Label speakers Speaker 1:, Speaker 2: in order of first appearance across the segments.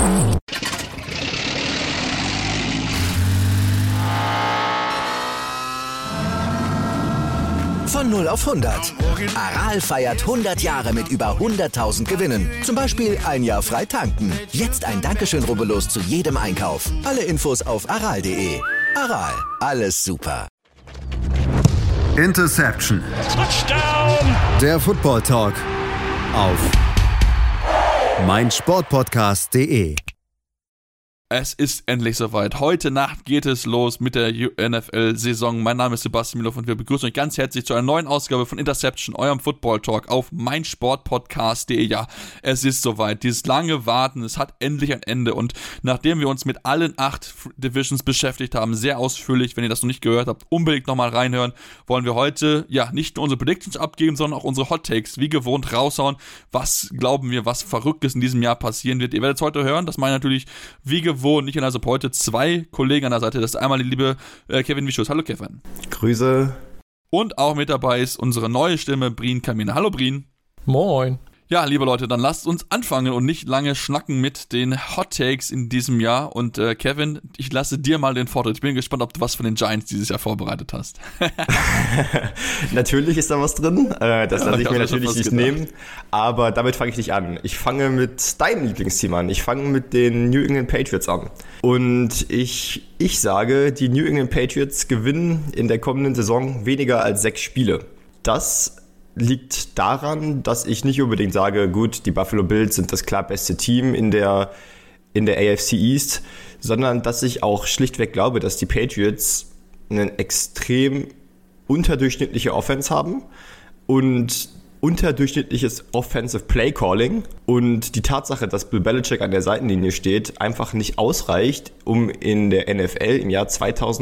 Speaker 1: Von 0 auf 100. Aral feiert 100 Jahre mit über 100.000 Gewinnen. Zum Beispiel ein Jahr frei tanken. Jetzt ein Dankeschön, rubbellos zu jedem Einkauf. Alle Infos auf aral.de. Aral, alles super.
Speaker 2: Interception.
Speaker 3: Touchdown.
Speaker 2: Der Football Talk auf meinsportpodcast.de.
Speaker 4: Es ist endlich soweit. Heute Nacht geht es los mit der NFL-Saison. Mein Name ist Sebastian Müller und wir begrüßen euch ganz herzlich zu einer neuen Ausgabe von Interception, eurem Football-Talk auf meinsportpodcast.de. Ja, es ist soweit. Dieses lange Warten, es hat endlich ein Ende. Und nachdem wir uns mit allen 8 Divisions beschäftigt haben, sehr ausführlich, wenn ihr das noch nicht gehört habt, unbedingt nochmal reinhören, wollen wir heute ja nicht nur unsere Predictions abgeben, sondern auch unsere Hot Takes wie gewohnt raushauen. Was glauben wir, was Verrücktes in diesem Jahr passieren wird? Ihr werdet es heute hören. Das meine ich natürlich wie gewohnt. Nicht in also heute 2 Kollegen an der Seite. Das ist einmal die liebe Kevin Wischus. Hallo Kevin.
Speaker 5: Grüße.
Speaker 4: Und auch mit dabei ist unsere neue Stimme, Brien Kaminer. Hallo Brien.
Speaker 6: Moin.
Speaker 4: Ja, liebe Leute, dann lasst uns anfangen und nicht lange schnacken mit den Hot Takes in diesem Jahr. Und Kevin, ich lasse dir mal den Vortritt. Ich bin gespannt, ob du was von den Giants dieses Jahr vorbereitet hast.
Speaker 5: Natürlich ist da was drin. Das lasse ich mir natürlich nicht nehmen. Aber damit fange ich nicht an. Ich fange mit deinem Lieblingsteam an. Ich fange mit den New England Patriots an. Und ich sage, die New England Patriots gewinnen in der kommenden Saison weniger als 6 Spiele. Das liegt daran, dass ich nicht unbedingt sage, gut, die Buffalo Bills sind das klar beste Team in der AFC East, sondern dass ich auch schlichtweg glaube, dass die Patriots eine extrem unterdurchschnittliche Offense haben und unterdurchschnittliches Offensive Play Calling und die Tatsache, dass Bill Belichick an der Seitenlinie steht, einfach nicht ausreicht, um in der NFL im Jahr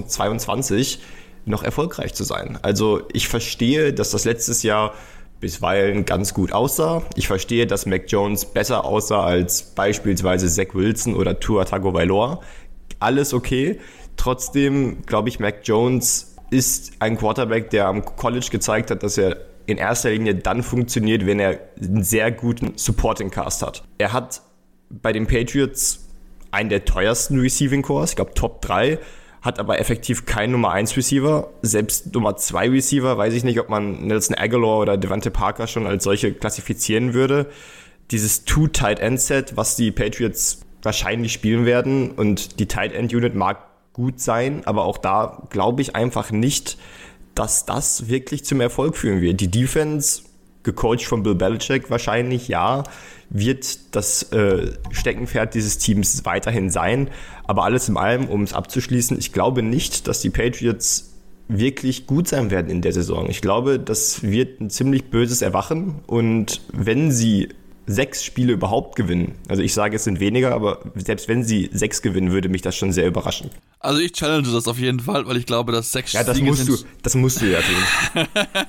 Speaker 5: 2022 noch erfolgreich zu sein. Also ich verstehe, dass das letztes Jahr bisweilen ganz gut aussah. Ich verstehe, dass Mac Jones besser aussah als beispielsweise Zach Wilson oder Tua Tagovailoa. Alles okay. Trotzdem glaube ich, Mac Jones ist ein Quarterback, der am College gezeigt hat, dass er in erster Linie dann funktioniert, wenn er einen sehr guten Supporting Cast hat. Er hat bei den Patriots einen der teuersten Receiving Cores, ich glaube Top 3, hat aber effektiv keinen Nummer 1 Receiver. Selbst Nummer 2 Receiver, weiß ich nicht, ob man Nelson Aguilar oder Devante Parker schon als solche klassifizieren würde. Dieses Two-Tight-End-Set, was die Patriots wahrscheinlich spielen werden, und die Tight-End-Unit mag gut sein, aber auch da glaube ich einfach nicht, dass das wirklich zum Erfolg führen wird. Die Defense, gecoacht von Bill Belichick wahrscheinlich, ja, wird das Steckenpferd dieses Teams weiterhin sein. Aber alles in allem, um es abzuschließen, ich glaube nicht, dass die Patriots wirklich gut sein werden in der Saison. Ich glaube, das wird ein ziemlich böses Erwachen. Und wenn sie 6 Spiele überhaupt gewinnen, also ich sage, es sind weniger, aber selbst wenn sie 6 gewinnen, würde mich das schon sehr überraschen.
Speaker 4: Also ich challenge das auf jeden Fall, weil ich glaube, dass 6
Speaker 5: Spiele das musst du ja tun.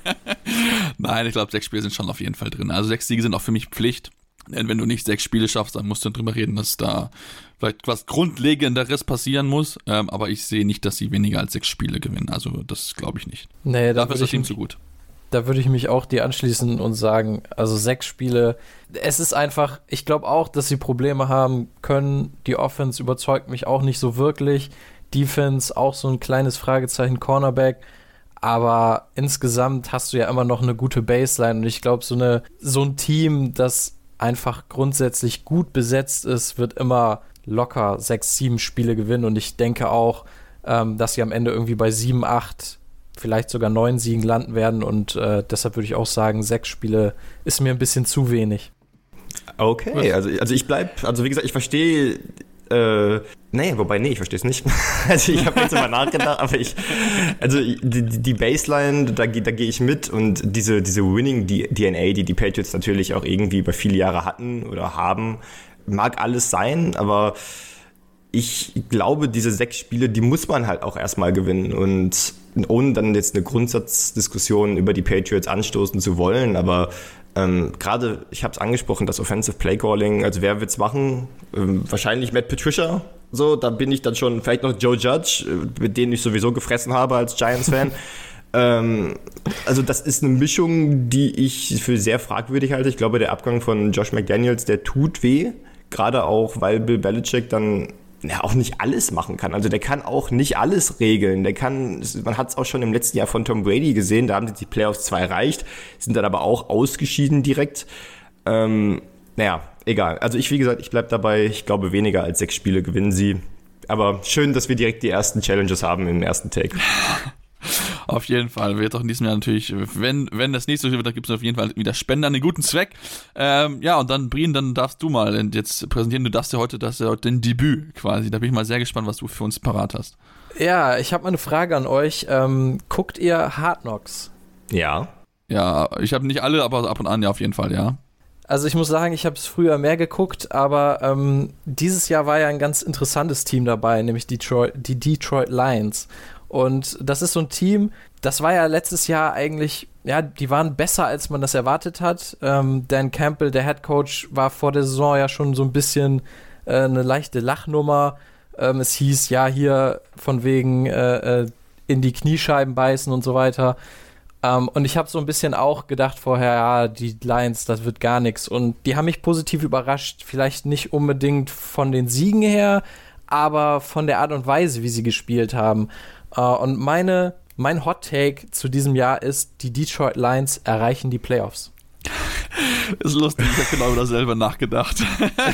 Speaker 4: Nein, ich glaube, 6 Spiele sind schon auf jeden Fall drin. Also 6 Siege sind auch für mich Pflicht. Denn wenn du nicht 6 Spiele schaffst, dann musst du drüber reden, dass da vielleicht was Grundlegenderes passieren muss. Aber ich sehe nicht, dass sie weniger als 6 Spiele gewinnen. Also das glaube ich nicht.
Speaker 6: Nee,
Speaker 4: dafür ist das Team zu gut.
Speaker 6: Da würde ich mich auch dir anschließen und sagen, also 6 Spiele, es ist einfach, ich glaube auch, dass sie Probleme haben können. Die Offense überzeugt mich auch nicht so wirklich. Defense auch so ein kleines Fragezeichen, Cornerback. Aber insgesamt hast du ja immer noch eine gute Baseline. Und ich glaube, so ein Team, das einfach grundsätzlich gut besetzt ist, wird immer locker 6, 7 Spiele gewinnen. Und ich denke auch, dass sie am Ende irgendwie bei 7, 8, vielleicht sogar 9 Siegen landen werden. Und deshalb würde ich auch sagen, 6 Spiele ist mir ein bisschen zu wenig.
Speaker 5: Okay, also ich wie gesagt, ich verstehe, ich verstehe es nicht. Also ich habe jetzt immer nachgedacht, aber die Baseline, da gehe ich mit, und diese Winning-DNA, die Patriots natürlich auch irgendwie über viele Jahre hatten oder haben, mag alles sein, aber ich glaube, diese 6 Spiele, die muss man halt auch erstmal gewinnen, und ohne dann jetzt eine Grundsatzdiskussion über die Patriots anstoßen zu wollen, aber gerade, ich habe es angesprochen, das Offensive Play Calling, also wer wird's machen? Wahrscheinlich Matt Patricia, so, da bin ich dann schon, vielleicht noch Joe Judge, mit dem ich sowieso gefressen habe als Giants-Fan. Also das ist eine Mischung, die ich für sehr fragwürdig halte. Ich glaube, der Abgang von Josh McDaniels, der tut weh, gerade auch, weil Bill Belichick dann auch nicht alles machen kann. Also der kann auch nicht alles regeln. Man hat es auch schon im letzten Jahr von Tom Brady gesehen, da haben sie die Playoffs 2 erreicht, sind dann aber auch ausgeschieden direkt. Egal. Also wie gesagt, ich bleibe dabei, ich glaube weniger als 6 Spiele gewinnen sie. Aber schön, dass wir direkt die ersten Challenges haben im ersten Take.
Speaker 4: Auf jeden Fall. Wird auch in diesem Jahr natürlich, wenn das nicht so wird, dann gibt es auf jeden Fall wieder Spender an den guten Zweck. Und dann, Brien, dann darfst du mal jetzt präsentieren. Du darfst ja heute dein Debüt quasi. Da bin ich mal sehr gespannt, was du für uns parat hast.
Speaker 6: Ja, ich habe mal eine Frage an euch. Guckt ihr Hard Knocks?
Speaker 5: Ja.
Speaker 4: Ja, ich habe nicht alle, aber ab und an ja auf jeden Fall, ja.
Speaker 6: Also ich muss sagen, ich habe es früher mehr geguckt, aber dieses Jahr war ja ein ganz interessantes Team dabei, nämlich die Detroit Lions. Und das ist so ein Team, das war ja letztes Jahr eigentlich, ja, die waren besser, als man das erwartet hat. Dan Campbell, der Head Coach, war vor der Saison ja schon so ein bisschen eine leichte Lachnummer. Es hieß, ja, hier von wegen in die Kniescheiben beißen und so weiter. Und ich habe so ein bisschen auch gedacht vorher, ja, die Lions, das wird gar nichts. Und die haben mich positiv überrascht, vielleicht nicht unbedingt von den Siegen her, aber von der Art und Weise, wie sie gespielt haben. Und mein Hot Take zu diesem Jahr ist, die Detroit Lions erreichen die Playoffs.
Speaker 4: Ist lustig, ich habe genau über dasselbe nachgedacht.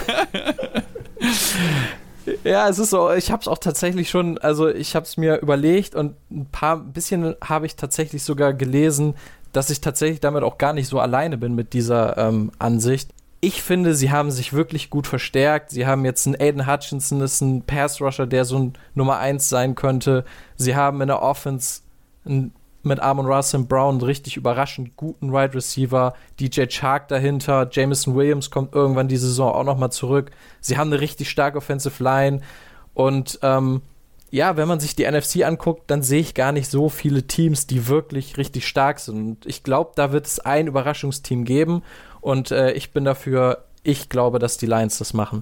Speaker 6: Ja, es ist so, ich habe es auch tatsächlich schon, also ich habe es mir überlegt und ein bisschen habe ich tatsächlich sogar gelesen, dass ich tatsächlich damit auch gar nicht so alleine bin mit dieser Ansicht. Ich finde, sie haben sich wirklich gut verstärkt. Sie haben jetzt einen Aiden Hutchinson, ist ein Pass-Rusher, der so ein Nummer 1 sein könnte. Sie haben in der Offense mit Amon-Ra St. Brown einen richtig überraschend guten Wide Receiver. DJ Chark dahinter. Jameson Williams kommt irgendwann die Saison auch nochmal zurück. Sie haben eine richtig starke Offensive Line. Und wenn man sich die NFC anguckt, dann sehe ich gar nicht so viele Teams, die wirklich richtig stark sind. Und ich glaube, da wird es ein Überraschungsteam geben. Und ich bin dafür, ich glaube, dass die Lions das machen.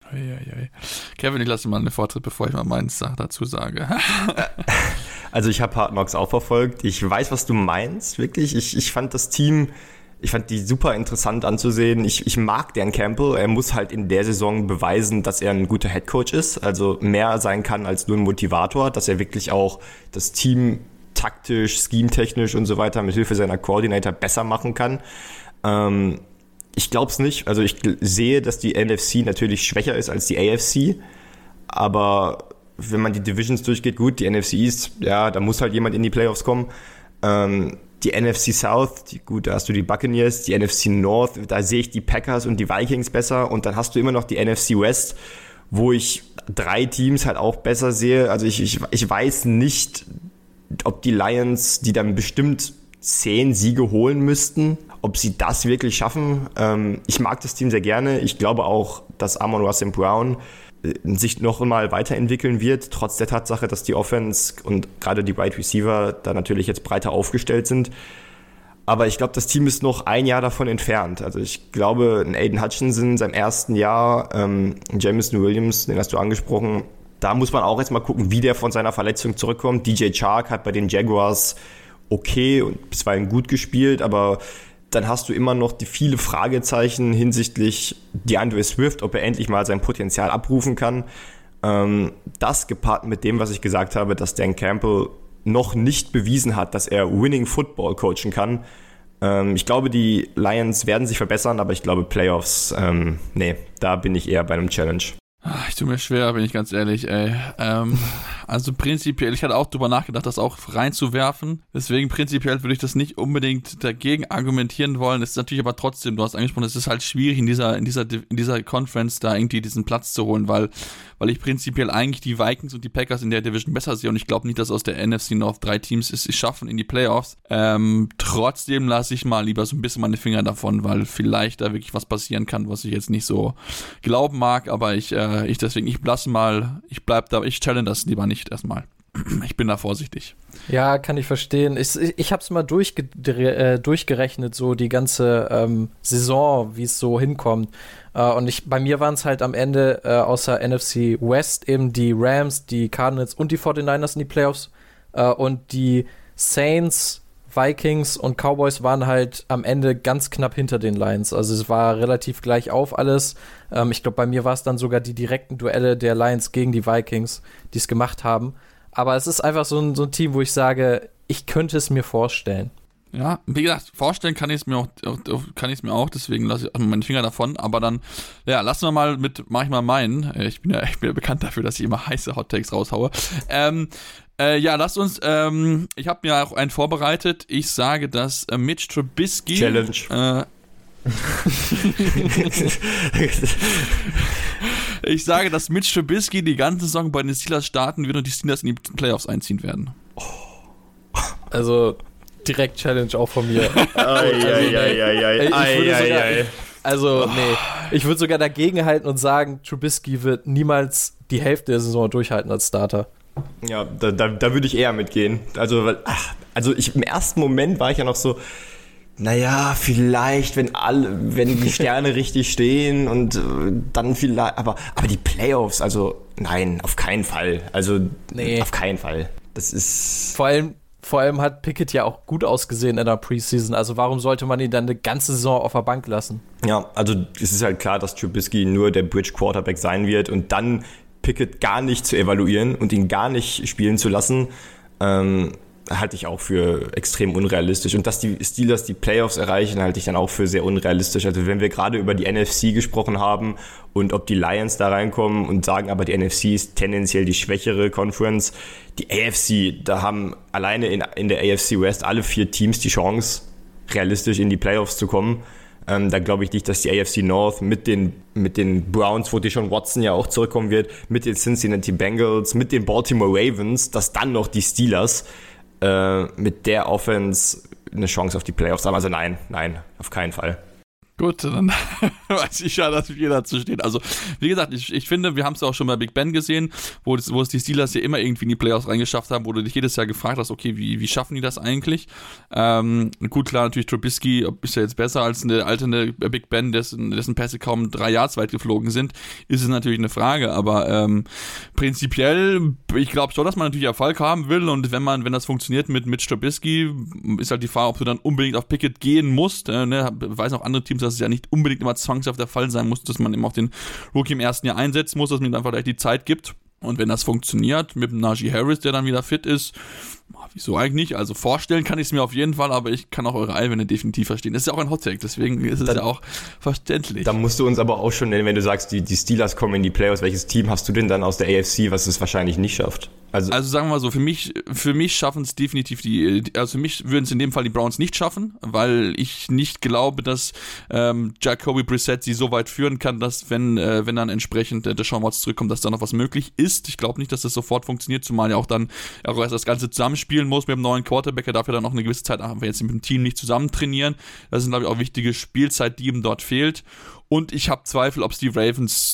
Speaker 4: Kevin, ich lasse mal einen Vortritt, bevor ich mal meins dazu sage.
Speaker 5: Also ich habe Hard Knocks auch verfolgt. Ich weiß, was du meinst, wirklich. Ich fand das Team, ich fand die super interessant anzusehen. Ich mag Dan Campbell. Er muss halt in der Saison beweisen, dass er ein guter Headcoach ist. Also mehr sein kann als nur ein Motivator, dass er wirklich auch das Team taktisch, schemetechnisch und so weiter mit Hilfe seiner Coordinator besser machen kann. Ich glaube es nicht. Also ich sehe, dass die NFC natürlich schwächer ist als die AFC. Aber wenn man die Divisions durchgeht, gut, die NFC East, ja, da muss halt jemand in die Playoffs kommen. Die NFC South, da hast du die Buccaneers, die NFC North, da sehe ich die Packers und die Vikings besser. Und dann hast du immer noch die NFC West, wo ich 3 Teams halt auch besser sehe. Also ich weiß nicht, ob die Lions, die dann bestimmt 10 Siege holen müssten, ob sie das wirklich schaffen. Ich mag das Team sehr gerne. Ich glaube auch, dass Amon-Ra St. Brown sich noch mal weiterentwickeln wird, trotz der Tatsache, dass die Offense und gerade die Wide Receiver da natürlich jetzt breiter aufgestellt sind. Aber ich glaube, das Team ist noch ein Jahr davon entfernt. Also ich glaube, ein Aiden Hutchinson in seinem ersten Jahr, Jameson Williams, den hast du angesprochen, da muss man auch jetzt mal gucken, wie der von seiner Verletzung zurückkommt. DJ Chark hat bei den Jaguars okay und bisweilen gut gespielt, aber dann hast du immer noch die viele Fragezeichen hinsichtlich DeAndre Swift, ob er endlich mal sein Potenzial abrufen kann. Das gepaart mit dem, was ich gesagt habe, dass Dan Campbell noch nicht bewiesen hat, dass er Winning Football coachen kann. Ich glaube, die Lions werden sich verbessern, aber ich glaube Playoffs, da bin ich eher bei einem Challenge.
Speaker 4: Ich tue mir schwer, bin ich ganz ehrlich, ey. Also prinzipiell, ich hatte auch drüber nachgedacht, das auch reinzuwerfen. Deswegen prinzipiell würde ich das nicht unbedingt dagegen argumentieren wollen. Es ist natürlich aber trotzdem, du hast angesprochen, es ist halt schwierig in dieser Conference da irgendwie diesen Platz zu holen, weil ich prinzipiell eigentlich die Vikings und die Packers in der Division besser sehe und ich glaube nicht, dass aus der NFC North 3 Teams es schaffen in die Playoffs. Trotzdem lasse ich mal lieber so ein bisschen meine Finger davon, weil vielleicht da wirklich was passieren kann, was ich jetzt nicht so glauben mag, aber ich challenge das lieber nicht erstmal. Ich bin da vorsichtig.
Speaker 6: Ja, kann ich verstehen. Ich habe es mal durchgerechnet, so die ganze Saison, wie es so hinkommt. Und bei mir waren es halt am Ende außer NFC West eben die Rams, die Cardinals und die 49ers in die Playoffs. Und die Saints Vikings und Cowboys waren halt am Ende ganz knapp hinter den Lions. Also es war relativ gleich auf alles. Ich glaube, bei mir war es dann sogar die direkten Duelle der Lions gegen die Vikings, die es gemacht haben. Aber es ist einfach so ein Team, wo ich sage, ich könnte es mir vorstellen.
Speaker 4: Ja, wie gesagt, vorstellen kann ich es mir auch, deswegen lasse ich meinen Finger davon, aber dann, ja, lassen wir mal mach ich mal meinen. Ich bin ja bekannt dafür, dass ich immer heiße Hot-Takes raushaue. Ja, lasst uns, ich habe mir auch einen vorbereitet. Ich sage, dass Mitch Trubisky
Speaker 5: Challenge.
Speaker 4: Ich sage, dass Mitch Trubisky die ganze Saison bei den Steelers starten wird und die Steelers in die Playoffs einziehen werden.
Speaker 6: Also direkt Challenge auch von mir. Ich würde sogar dagegen halten und sagen, Trubisky wird niemals die Hälfte der Saison durchhalten als Starter.
Speaker 5: Ja, da würde ich eher mitgehen. Also im ersten Moment war ich ja noch so, naja, vielleicht, wenn die Sterne richtig stehen und dann vielleicht, aber die Playoffs, also nein, auf keinen Fall. Also auf keinen Fall. Das ist...
Speaker 6: Vor allem hat Pickett ja auch gut ausgesehen in der Preseason. Also warum sollte man ihn dann eine ganze Saison auf der Bank lassen?
Speaker 5: Ja, also es ist halt klar, dass Trubisky nur der Bridge-Quarterback sein wird und dann Pickett gar nicht zu evaluieren und ihn gar nicht spielen zu lassen, halte ich auch für extrem unrealistisch. Und dass die Steelers die Playoffs erreichen, halte ich dann auch für sehr unrealistisch. Also wenn wir gerade über die NFC gesprochen haben und ob die Lions da reinkommen und sagen, aber die NFC ist tendenziell die schwächere Conference, die AFC, da haben alleine in der AFC West alle 4 Teams die Chance, realistisch in die Playoffs zu kommen. Da glaube ich nicht, dass die AFC North mit den Browns, wo Deshaun Watson ja auch zurückkommen wird, mit den Cincinnati Bengals, mit den Baltimore Ravens, dass dann noch die Steelers mit der Offense eine Chance auf die Playoffs haben. Also nein, auf keinen Fall.
Speaker 4: Gut, dann weiß ich ja, dass wir dazu stehen. Also, wie gesagt, ich finde, wir haben es ja auch schon bei Big Ben gesehen, wo es die Steelers ja immer irgendwie in die Playoffs reingeschafft haben, wo du dich jedes Jahr gefragt hast, okay, wie schaffen die das eigentlich? Gut, klar, natürlich Trubisky ist ja jetzt besser als eine alte Big Ben, dessen Pässe kaum 3 Yards weit geflogen sind, ist es natürlich eine Frage, aber prinzipiell, ich glaube schon, dass man natürlich Erfolg haben will und wenn das funktioniert mit Trubisky, ist halt die Frage, ob du dann unbedingt auf Pickett gehen musst, weiß auch andere Teams, dass es ja nicht unbedingt immer zwangshaft der Fall sein muss, dass man eben auch den Rookie im ersten Jahr einsetzen muss, dass man ihm einfach gleich die Zeit gibt. Und wenn das funktioniert, mit dem Najee Harris, der dann wieder fit ist, wieso eigentlich nicht? Also vorstellen kann ich es mir auf jeden Fall, aber ich kann auch eure Einwände definitiv verstehen. Das ist ja auch ein Hottake, deswegen ist es ja auch verständlich.
Speaker 5: Da musst du uns aber auch schon nennen, wenn du sagst, die Steelers kommen in die Playoffs. Welches Team hast du denn dann aus der AFC, was es wahrscheinlich nicht schafft?
Speaker 4: Also sagen wir mal so, für mich schaffen es definitiv also für mich würden es in dem Fall die Browns nicht schaffen, weil ich nicht glaube, dass Jacoby Brissett sie so weit führen kann, dass wenn dann entsprechend der Deshaun Watson zurückkommt, dass da noch was möglich ist. Ich glaube nicht, dass das sofort funktioniert, zumal ja auch dann auch erst das Ganze zusammenspielen muss mit dem neuen Quarterback, er darf ja dann noch eine gewisse Zeit einfach jetzt mit dem Team nicht zusammen trainieren. Das sind, glaube ich, auch wichtige Spielzeit, die ihm dort fehlt. Und ich habe Zweifel, ob es die Ravens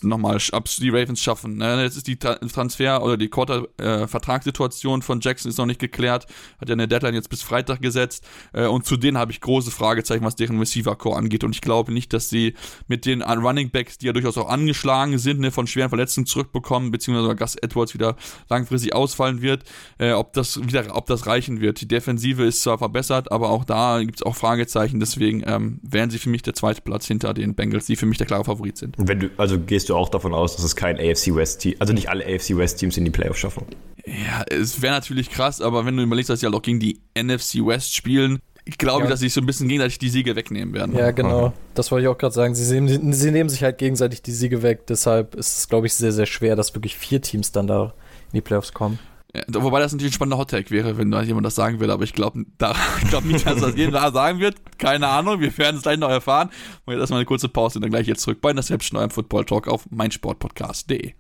Speaker 4: schaffen. Jetzt ist die Transfer- oder die Vertragssituation von Jackson ist noch nicht geklärt. Hat ja eine Deadline jetzt bis Freitag gesetzt. Und zu denen habe ich große Fragezeichen, was deren Receiver-Core angeht. Und ich glaube nicht, dass sie mit den Running Backs, die ja durchaus auch angeschlagen sind, von schweren Verletzungen zurückbekommen, beziehungsweise Gus Edwards wieder langfristig ausfallen wird, ob das reichen wird. Die Defensive ist zwar verbessert, aber auch da gibt es auch Fragezeichen. Deswegen wären sie für mich der zweite Platz hinter den Bengals, die für mich der klare Favorit sind.
Speaker 5: Gehst du auch davon aus, dass es kein AFC West Team, also nicht alle AFC West Teams in die Playoffs schaffen?
Speaker 4: Ja, es wäre natürlich krass, aber wenn du überlegst, dass sie halt auch gegen die NFC West spielen, ich glaube, dass sie sich so ein bisschen gegenseitig die Siege wegnehmen werden.
Speaker 6: Ja, genau. Das wollte ich auch gerade sagen. Sie nehmen sich halt gegenseitig die Siege weg, deshalb ist es, glaube ich, sehr, sehr schwer, dass wirklich 4 Teams dann da in die Playoffs kommen.
Speaker 4: Ja, wobei das natürlich ein spannender Hottake wäre, wenn da jemand das sagen würde, aber ich glaube nicht, dass das jeder sagen wird. Keine Ahnung, wir werden es gleich noch erfahren. Und jetzt erstmal eine kurze Pause und dann gleich jetzt zurück bei Interception, eurem Football Talk auf meinsportpodcast.de.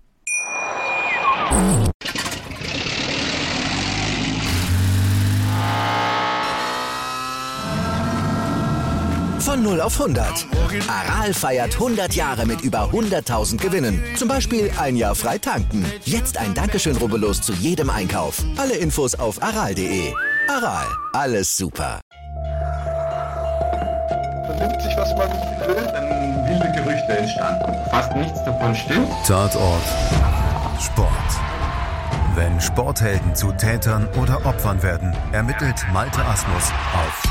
Speaker 1: Von 0 auf 100. Aral feiert 100 Jahre mit über 100.000 Gewinnen. Zum Beispiel ein Jahr frei tanken. Jetzt ein Dankeschön, rubbellos zu jedem Einkauf. Alle Infos auf aral.de. Aral, alles super.
Speaker 3: Vernimmt sich, was man will, dann wilde Gerüchte entstanden. Fast nichts davon stimmt.
Speaker 2: Tatort Sport. Wenn Sporthelden zu Tätern oder Opfern werden, ermittelt Malte Asmus auf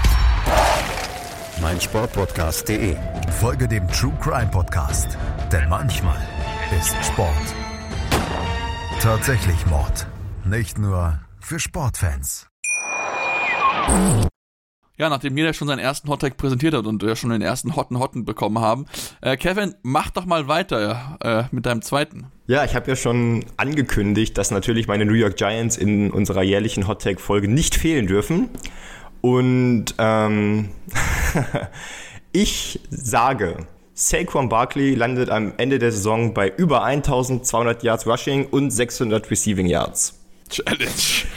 Speaker 2: meinsportpodcast.de. Folge dem True Crime Podcast, denn manchmal ist Sport tatsächlich Mord. Nicht nur für Sportfans.
Speaker 4: Ja, nachdem jeder schon seinen ersten Hottag präsentiert hat und wir schon den ersten Hotten bekommen haben, Kevin, mach doch mal weiter mit deinem zweiten.
Speaker 5: Ja, ich habe ja schon angekündigt, dass natürlich meine New York Giants in unserer jährlichen Hottag-Folge nicht fehlen dürfen. Und ich sage, Saquon Barkley landet am Ende der Saison bei über 1200 Yards Rushing und 600 Receiving Yards.
Speaker 4: Challenge.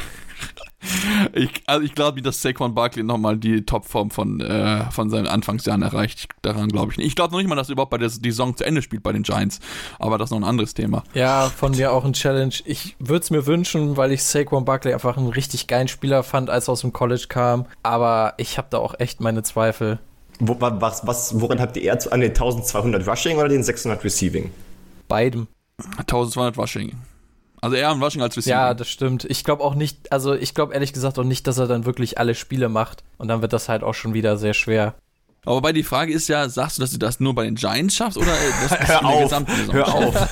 Speaker 4: Ich glaube nicht, dass Saquon Barkley nochmal die Topform von seinen Anfangsjahren erreicht. Daran glaube ich nicht. Ich glaube noch nicht mal, dass er überhaupt bei der Saison zu Ende spielt bei den Giants. Aber das ist noch ein anderes Thema.
Speaker 6: Ja, von mir auch ein Challenge. Ich würde es mir wünschen, weil ich Saquon Barkley einfach einen richtig geilen Spieler fand, als er aus dem College kam. Aber ich habe da auch echt meine Zweifel.
Speaker 5: Woran habt ihr eher an den 1200 Rushing oder den 600 Receiving?
Speaker 6: Beidem.
Speaker 4: 1200 Rushing. Also eher am Rushing als Receiving.
Speaker 6: Ja, das stimmt. Ich glaube auch nicht, also ich glaube ehrlich gesagt auch nicht, dass er dann wirklich alle Spiele macht. Und dann wird das halt auch schon wieder sehr schwer.
Speaker 4: Aber wobei die Frage ist ja, sagst du, dass du das nur bei den Giants schaffst oder das ist in der gesamten Saison?
Speaker 5: Hör auf.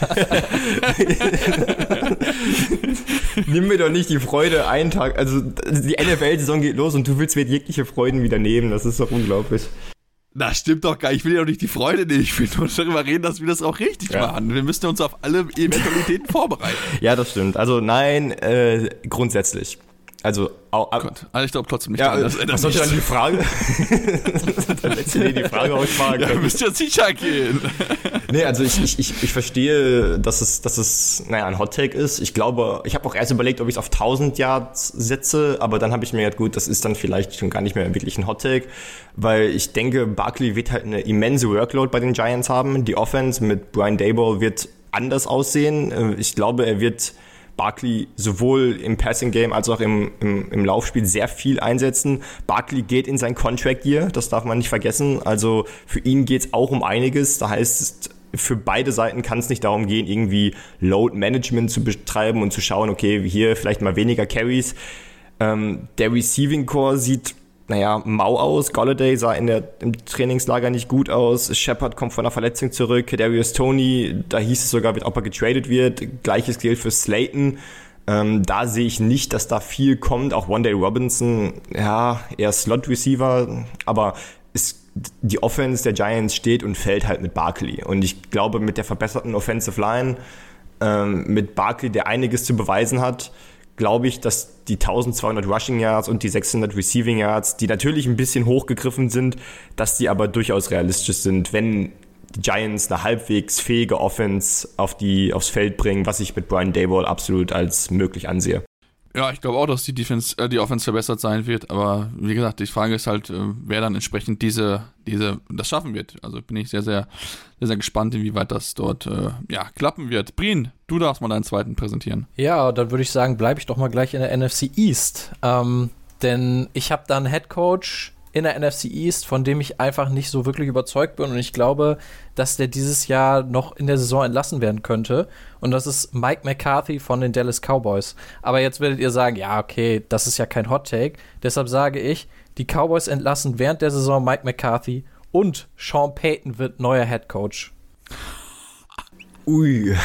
Speaker 5: Nimm mir doch nicht die Freude einen Tag, also die NFL-Saison geht los und du willst mir jegliche Freuden wieder nehmen, das ist doch unglaublich.
Speaker 4: Das stimmt doch gar nicht. Ich will ja doch nicht die Freude nehmen. Ich will nur darüber reden, dass wir das auch richtig machen. Wir müssen uns auf alle Eventualitäten vorbereiten.
Speaker 5: Ja, das stimmt. Also nein, grundsätzlich. Also,
Speaker 4: ich glaube trotzdem nicht.
Speaker 5: Ja, was soll ich dann die Frage? Dann lässt ihr die Frage ausfragen.
Speaker 4: Ja, müsst ihr sicher gehen.
Speaker 5: Nee, also ich verstehe, dass es ein Hot-Take ist. Ich glaube, ich habe auch erst überlegt, ob ich es auf 1000 Yards setze, aber dann habe ich mir gedacht, gut, das ist dann vielleicht schon gar nicht mehr wirklich ein Hot-Take, weil ich denke, Barkley wird halt eine immense Workload bei den Giants haben. Die Offense mit Brian Daboll wird anders aussehen. Ich glaube, er wird Barkley sowohl im Passing-Game als auch im Laufspiel sehr viel einsetzen. Barkley geht in sein Contract-Year, das darf man nicht vergessen. Also für ihn geht es auch um einiges. Das heißt, für beide Seiten kann es nicht darum gehen, irgendwie Load-Management zu betreiben und zu schauen, okay, hier vielleicht mal weniger Carries. Der Receiving-Core sieht mau aus. Golladay sah im Trainingslager nicht gut aus. Shepard kommt von einer Verletzung zurück. Kadarius Toney, da hieß es sogar, ob er getradet wird. Gleiches gilt für Slayton. Da sehe ich nicht, dass da viel kommt. Auch Wan'Dale Robinson, ja, eher Slot-Receiver. Aber die Offense der Giants steht und fällt halt mit Barkley. Und ich glaube, mit der verbesserten Offensive Line, mit Barkley, der einiges zu beweisen hat, glaube ich, dass die 1200 Rushing Yards und die 600 Receiving Yards, die natürlich ein bisschen hochgegriffen sind, dass die aber durchaus realistisch sind, wenn die Giants eine halbwegs fähige Offense aufs Feld bringen, was ich mit Brian Daboll absolut als möglich ansehe.
Speaker 4: Ja, ich glaube auch, dass die Offense verbessert sein wird, aber wie gesagt, die Frage ist halt, wer dann entsprechend das schaffen wird. Also bin ich sehr, sehr, sehr, sehr gespannt, inwieweit das dort klappen wird. Brien, du darfst mal deinen zweiten präsentieren.
Speaker 6: Ja, dann würde ich sagen, bleibe ich doch mal gleich in der NFC East. Denn ich habe da einen Headcoach in der NFC East, von dem ich einfach nicht so wirklich überzeugt bin und ich glaube, dass der dieses Jahr noch in der Saison entlassen werden könnte und das ist Mike McCarthy von den Dallas Cowboys. Aber jetzt werdet ihr sagen, ja okay, das ist ja kein Hot Take, deshalb sage ich, die Cowboys entlassen während der Saison Mike McCarthy und Sean Payton wird neuer Headcoach.
Speaker 5: Ui.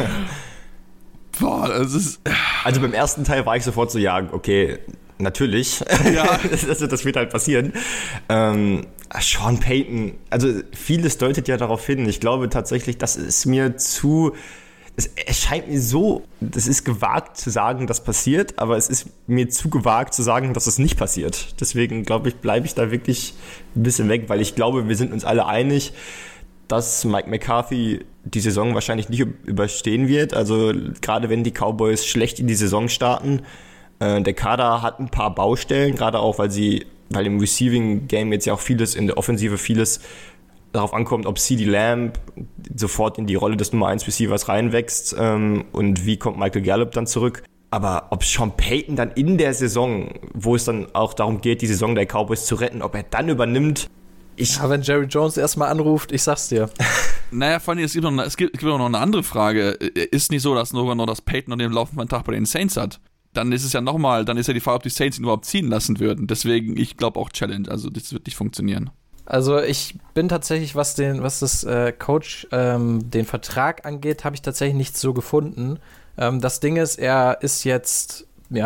Speaker 4: Boah, das ist...
Speaker 5: Also beim ersten Teil war ich sofort so, ja, okay, natürlich. Ja. das wird halt passieren. Sean Payton, also vieles deutet ja darauf hin. Ich glaube tatsächlich, das ist mir zu... Es scheint mir so, das ist gewagt zu sagen, das passiert, aber es ist mir zu gewagt zu sagen, dass es nicht passiert. Deswegen, glaube ich, bleibe ich da wirklich ein bisschen weg, weil ich glaube, wir sind uns alle einig, dass Mike McCarthy die Saison wahrscheinlich nicht überstehen wird. Also gerade wenn die Cowboys schlecht in die Saison starten. Der Kader hat ein paar Baustellen, gerade auch, weil im Receiving-Game jetzt ja auch vieles, in der Offensive vieles darauf ankommt, ob CeeDee Lamb sofort in die Rolle des Nummer 1 Receivers reinwächst und wie kommt Michael Gallup dann zurück. Aber ob Sean Payton dann in der Saison, wo es dann auch darum geht, die Saison der Cowboys zu retten, ob er dann übernimmt,
Speaker 6: wenn Jerry Jones erstmal anruft, ich sag's dir.
Speaker 4: Naja, vor allem, es gibt auch noch eine andere Frage. Ist nicht so, dass sogar noch das Peyton an dem laufenden Tag bei den Saints hat? Dann ist es ja nochmal, dann ist ja die Frage, ob die Saints ihn überhaupt ziehen lassen würden. Deswegen, ich glaube auch Challenge, also das wird nicht funktionieren.
Speaker 6: Also ich bin tatsächlich, was das Coach den Vertrag angeht, habe ich tatsächlich nichts so gefunden. Das Ding ist, er ist jetzt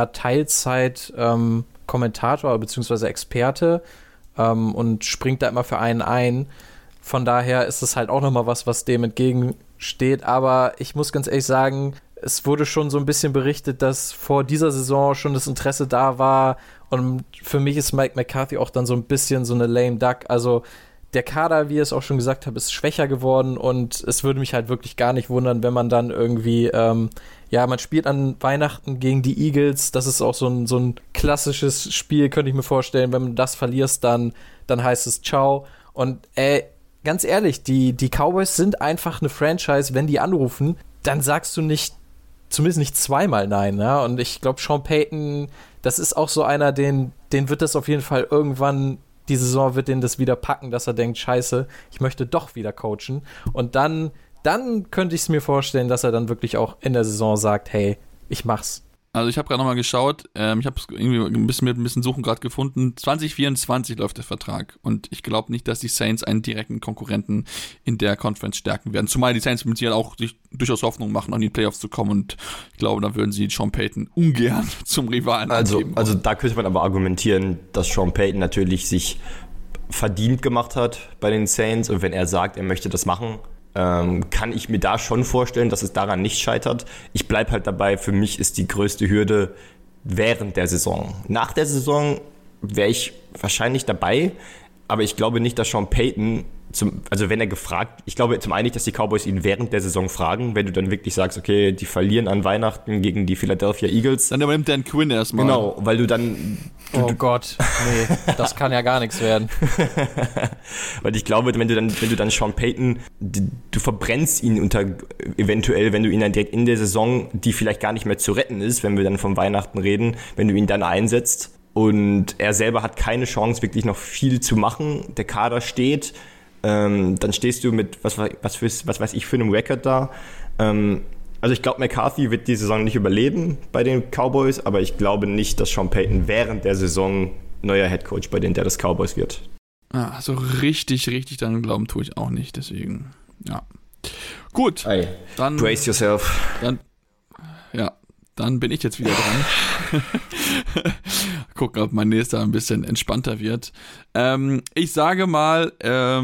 Speaker 6: Teilzeit Kommentator bzw. Experte und springt da immer für einen ein. Von daher ist es halt auch nochmal was dem entgegensteht. Aber ich muss ganz ehrlich sagen, es wurde schon so ein bisschen berichtet, dass vor dieser Saison schon das Interesse da war. Und für mich ist Mike McCarthy auch dann so ein bisschen so eine lame duck. Also der Kader, wie ihr es auch schon gesagt habt, ist schwächer geworden. Und es würde mich halt wirklich gar nicht wundern, wenn man dann irgendwie, man spielt an Weihnachten gegen die Eagles. Das ist auch so ein klassisches Spiel, könnte ich mir vorstellen. Wenn du das verlierst, dann heißt es Ciao. Und ganz ehrlich, die Cowboys sind einfach eine Franchise. Wenn die anrufen, dann sagst du zumindest nicht zweimal nein. Ja? Und ich glaube, Sean Payton, das ist auch so einer, den wird das auf jeden Fall irgendwann, die Saison wird den das wieder packen, dass er denkt, scheiße, ich möchte doch wieder coachen. Und dann könnte ich es mir vorstellen, dass er dann wirklich auch in der Saison sagt, hey, ich mach's.
Speaker 4: Also ich habe gerade nochmal geschaut, ich habe es irgendwie ein bisschen Suchen gerade gefunden, 2024 läuft der Vertrag und ich glaube nicht, dass die Saints einen direkten Konkurrenten in der Conference stärken werden, zumal die Saints mit sich auch durchaus Hoffnung machen, an die Playoffs zu kommen und ich glaube, da würden sie Sean Payton ungern zum Rivalen angeben.
Speaker 5: Also da könnte man aber argumentieren, dass Sean Payton natürlich sich verdient gemacht hat bei den Saints und wenn er sagt, er möchte das machen, kann ich mir da schon vorstellen, dass es daran nicht scheitert. Ich bleibe halt dabei, für mich ist die größte Hürde während der Saison. Nach der Saison wäre ich wahrscheinlich dabei, aber ich glaube nicht, dass Sean Payton, wenn er gefragt, ich glaube zum einen nicht, dass die Cowboys ihn während der Saison fragen, wenn du dann wirklich sagst, okay, die verlieren an Weihnachten gegen die Philadelphia Eagles.
Speaker 4: Dann übernimmt Dan Quinn erstmal.
Speaker 5: Genau, weil du dann...
Speaker 6: Oh Gott, nee, das kann ja gar nichts werden.
Speaker 5: Weil ich glaube, wenn du dann Sean Payton, du verbrennst ihn eventuell, wenn du ihn dann direkt in der Saison, die vielleicht gar nicht mehr zu retten ist, wenn wir dann von Weihnachten reden, wenn du ihn dann einsetzt und er selber hat keine Chance, wirklich noch viel zu machen, der Kader steht, dann stehst du mit, was weiß ich, für einem Record da. Also ich glaube, McCarthy wird die Saison nicht überleben bei den Cowboys, aber ich glaube nicht, dass Sean Payton während der Saison neuer Headcoach bei den Dallas Cowboys wird.
Speaker 4: Ah, so richtig daran glauben tue ich auch nicht, deswegen, ja. Gut,
Speaker 5: hey, dann brace yourself.
Speaker 4: Dann bin ich jetzt wieder dran. Gucken, ob mein nächster ein bisschen entspannter wird. Ich sage mal,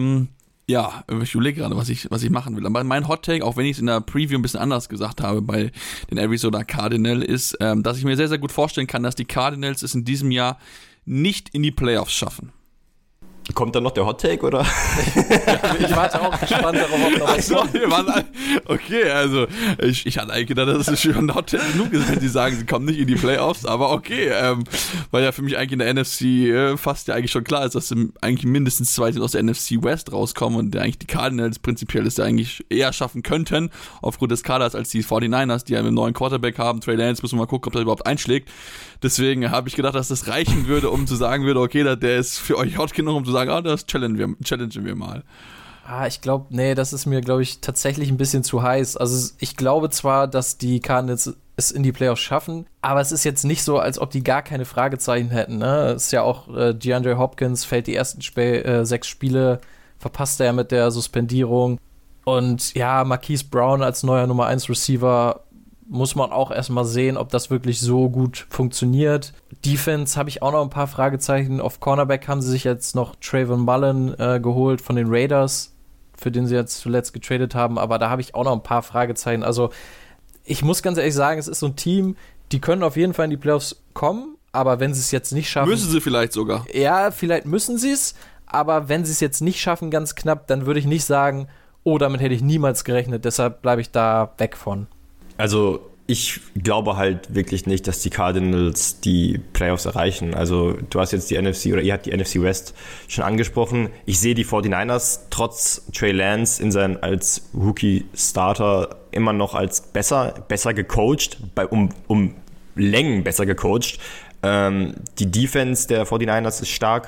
Speaker 4: ich überlege gerade, was ich machen will. Aber mein Hot Take, auch wenn ich es in der Preview ein bisschen anders gesagt habe bei den Arizona Cardinals, ist, dass ich mir sehr, sehr gut vorstellen kann, dass die Cardinals es in diesem Jahr nicht in die Playoffs schaffen.
Speaker 5: Kommt dann noch der Hot Take, oder?
Speaker 6: Ich warte auch gespannt darauf, ob noch was kommt.
Speaker 4: Okay, also ich hatte eigentlich gedacht, das ist schon Hot Take genug gesagt, die sagen, sie kommen nicht in die Playoffs, aber okay, weil ja für mich eigentlich in der NFC fast ja eigentlich schon klar ist, dass sie eigentlich mindestens 2 aus der NFC West rauskommen und eigentlich die Cardinals prinzipiell es ja eigentlich eher schaffen könnten, aufgrund des Kaders, als die 49ers, die ja einen neuen Quarterback haben. Trey Lance, müssen wir mal gucken, ob der überhaupt einschlägt. Deswegen habe ich gedacht, dass das reichen würde, um zu sagen würde, okay, der ist für euch hot genug, um zu sagen, das challengen wir mal.
Speaker 6: Ich glaube, das ist mir, glaube ich, tatsächlich ein bisschen zu heiß. Also ich glaube zwar, dass die Cardinals es in die Playoffs schaffen, aber es ist jetzt nicht so, als ob die gar keine Fragezeichen hätten. Ne? Es ist ja auch, DeAndre Hopkins fällt die ersten 6 Spiele, verpasst er ja mit der Suspendierung. Und ja, Marquise Brown als neuer Nummer 1 Receiver muss man auch erstmal sehen, ob das wirklich so gut funktioniert. Defense habe ich auch noch ein paar Fragezeichen. Auf Cornerback haben sie sich jetzt noch Trayvon Mullen geholt von den Raiders, für den sie jetzt zuletzt getradet haben, aber da habe ich auch noch ein paar Fragezeichen. Also ich muss ganz ehrlich sagen, es ist so ein Team, die können auf jeden Fall in die Playoffs kommen, aber wenn sie es jetzt nicht schaffen...
Speaker 4: Müssen sie vielleicht sogar.
Speaker 6: Ja, vielleicht müssen sie es, aber wenn sie es jetzt nicht schaffen, ganz knapp, dann würde ich nicht sagen, damit hätte ich niemals gerechnet, deshalb bleibe ich da weg von.
Speaker 5: Also ich glaube halt wirklich nicht, dass die Cardinals die Playoffs erreichen. Also du hast jetzt ihr habt die NFC West schon angesprochen. Ich sehe die 49ers trotz Trey Lance als Rookie-Starter immer noch als besser gecoacht, um Längen besser gecoacht. Die Defense der 49ers ist stark.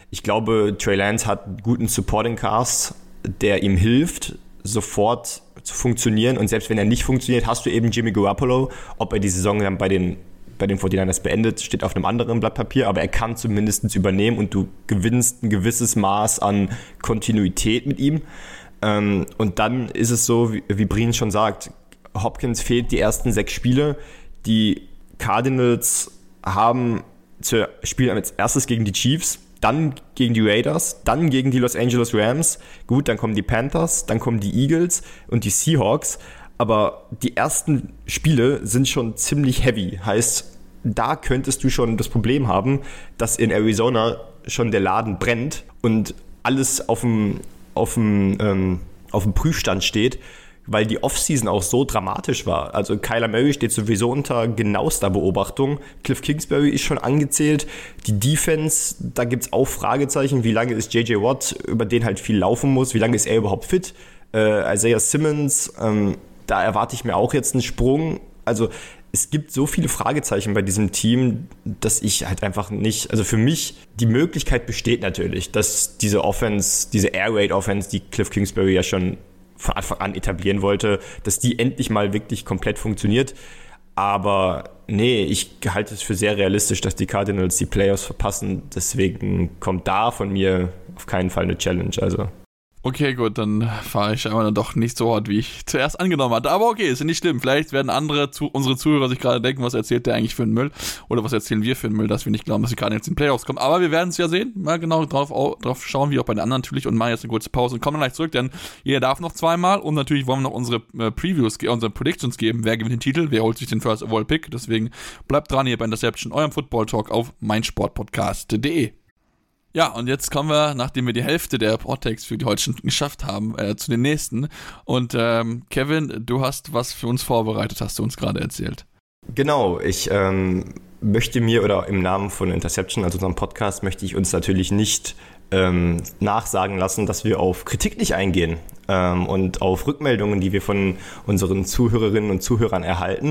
Speaker 5: Ich glaube, Trey Lance hat einen guten Supporting Cast, der ihm hilft, sofort zu funktionieren. Und selbst wenn er nicht funktioniert, hast du eben Jimmy Garoppolo. Ob er die Saison dann bei den 49ers beendet, steht auf einem anderen Blatt Papier, aber er kann zumindest übernehmen und du gewinnst ein gewisses Maß an Kontinuität mit ihm. Und dann ist es so, wie Brien schon sagt, Hopkins fehlt die ersten 6 Spiele. Die Cardinals spielen als erstes gegen die Chiefs, dann gegen die Raiders, dann gegen die Los Angeles Rams. Gut, dann kommen die Panthers, dann kommen die Eagles und die Seahawks. Aber die ersten Spiele sind schon ziemlich heavy. Heißt, da könntest du schon das Problem haben, dass in Arizona schon der Laden brennt und alles auf dem Prüfstand steht, weil die Offseason auch so dramatisch war. Also Kyler Murray steht sowieso unter genauester Beobachtung. Cliff Kingsbury ist schon angezählt. Die Defense, da gibt es auch Fragezeichen. Wie lange ist J.J. Watt, über den halt viel laufen muss? Wie lange ist er überhaupt fit? Isaiah Simmons, da erwarte ich mir auch jetzt einen Sprung. Also es gibt so viele Fragezeichen bei diesem Team, dass ich halt einfach nicht, also für mich, die Möglichkeit besteht natürlich, dass diese Offense, diese Air Raid Offense, die Cliff Kingsbury ja schon von Anfang an etablieren wollte, dass die endlich mal wirklich komplett funktioniert. Aber nee, ich halte es für sehr realistisch, dass die Cardinals die Playoffs verpassen. Deswegen kommt da von mir auf keinen Fall eine Challenge. Also.
Speaker 4: Okay, gut, dann fahre ich aber dann doch nicht so hart, wie ich zuerst angenommen hatte. Aber okay, ist ja nicht schlimm. Vielleicht werden unsere Zuhörer sich gerade denken, was erzählt der eigentlich für einen Müll? Oder was erzählen wir für einen Müll, dass wir nicht glauben, dass die gerade jetzt in die Playoffs kommen. Aber wir werden es ja sehen. Mal genau drauf schauen, wie auch bei den anderen natürlich. Und machen jetzt eine kurze Pause und kommen dann gleich zurück, denn jeder darf noch zweimal. Und natürlich wollen wir noch unsere unsere Predictions geben. Wer gewinnt den Titel? Wer holt sich den First Overall Pick? Deswegen bleibt dran hier bei Interception, eurem Football Talk auf meinsportpodcast.de. Ja, und jetzt kommen wir, nachdem wir die Hälfte der Podcasts für die heute geschafft haben, zu den nächsten. Und Kevin, du hast was für uns vorbereitet, hast du uns gerade erzählt.
Speaker 5: Genau, ich möchte mir, oder im Namen von Interception, also unserem Podcast, möchte ich uns natürlich nicht nachsagen lassen, dass wir auf Kritik nicht eingehen und auf Rückmeldungen, die wir von unseren Zuhörerinnen und Zuhörern erhalten.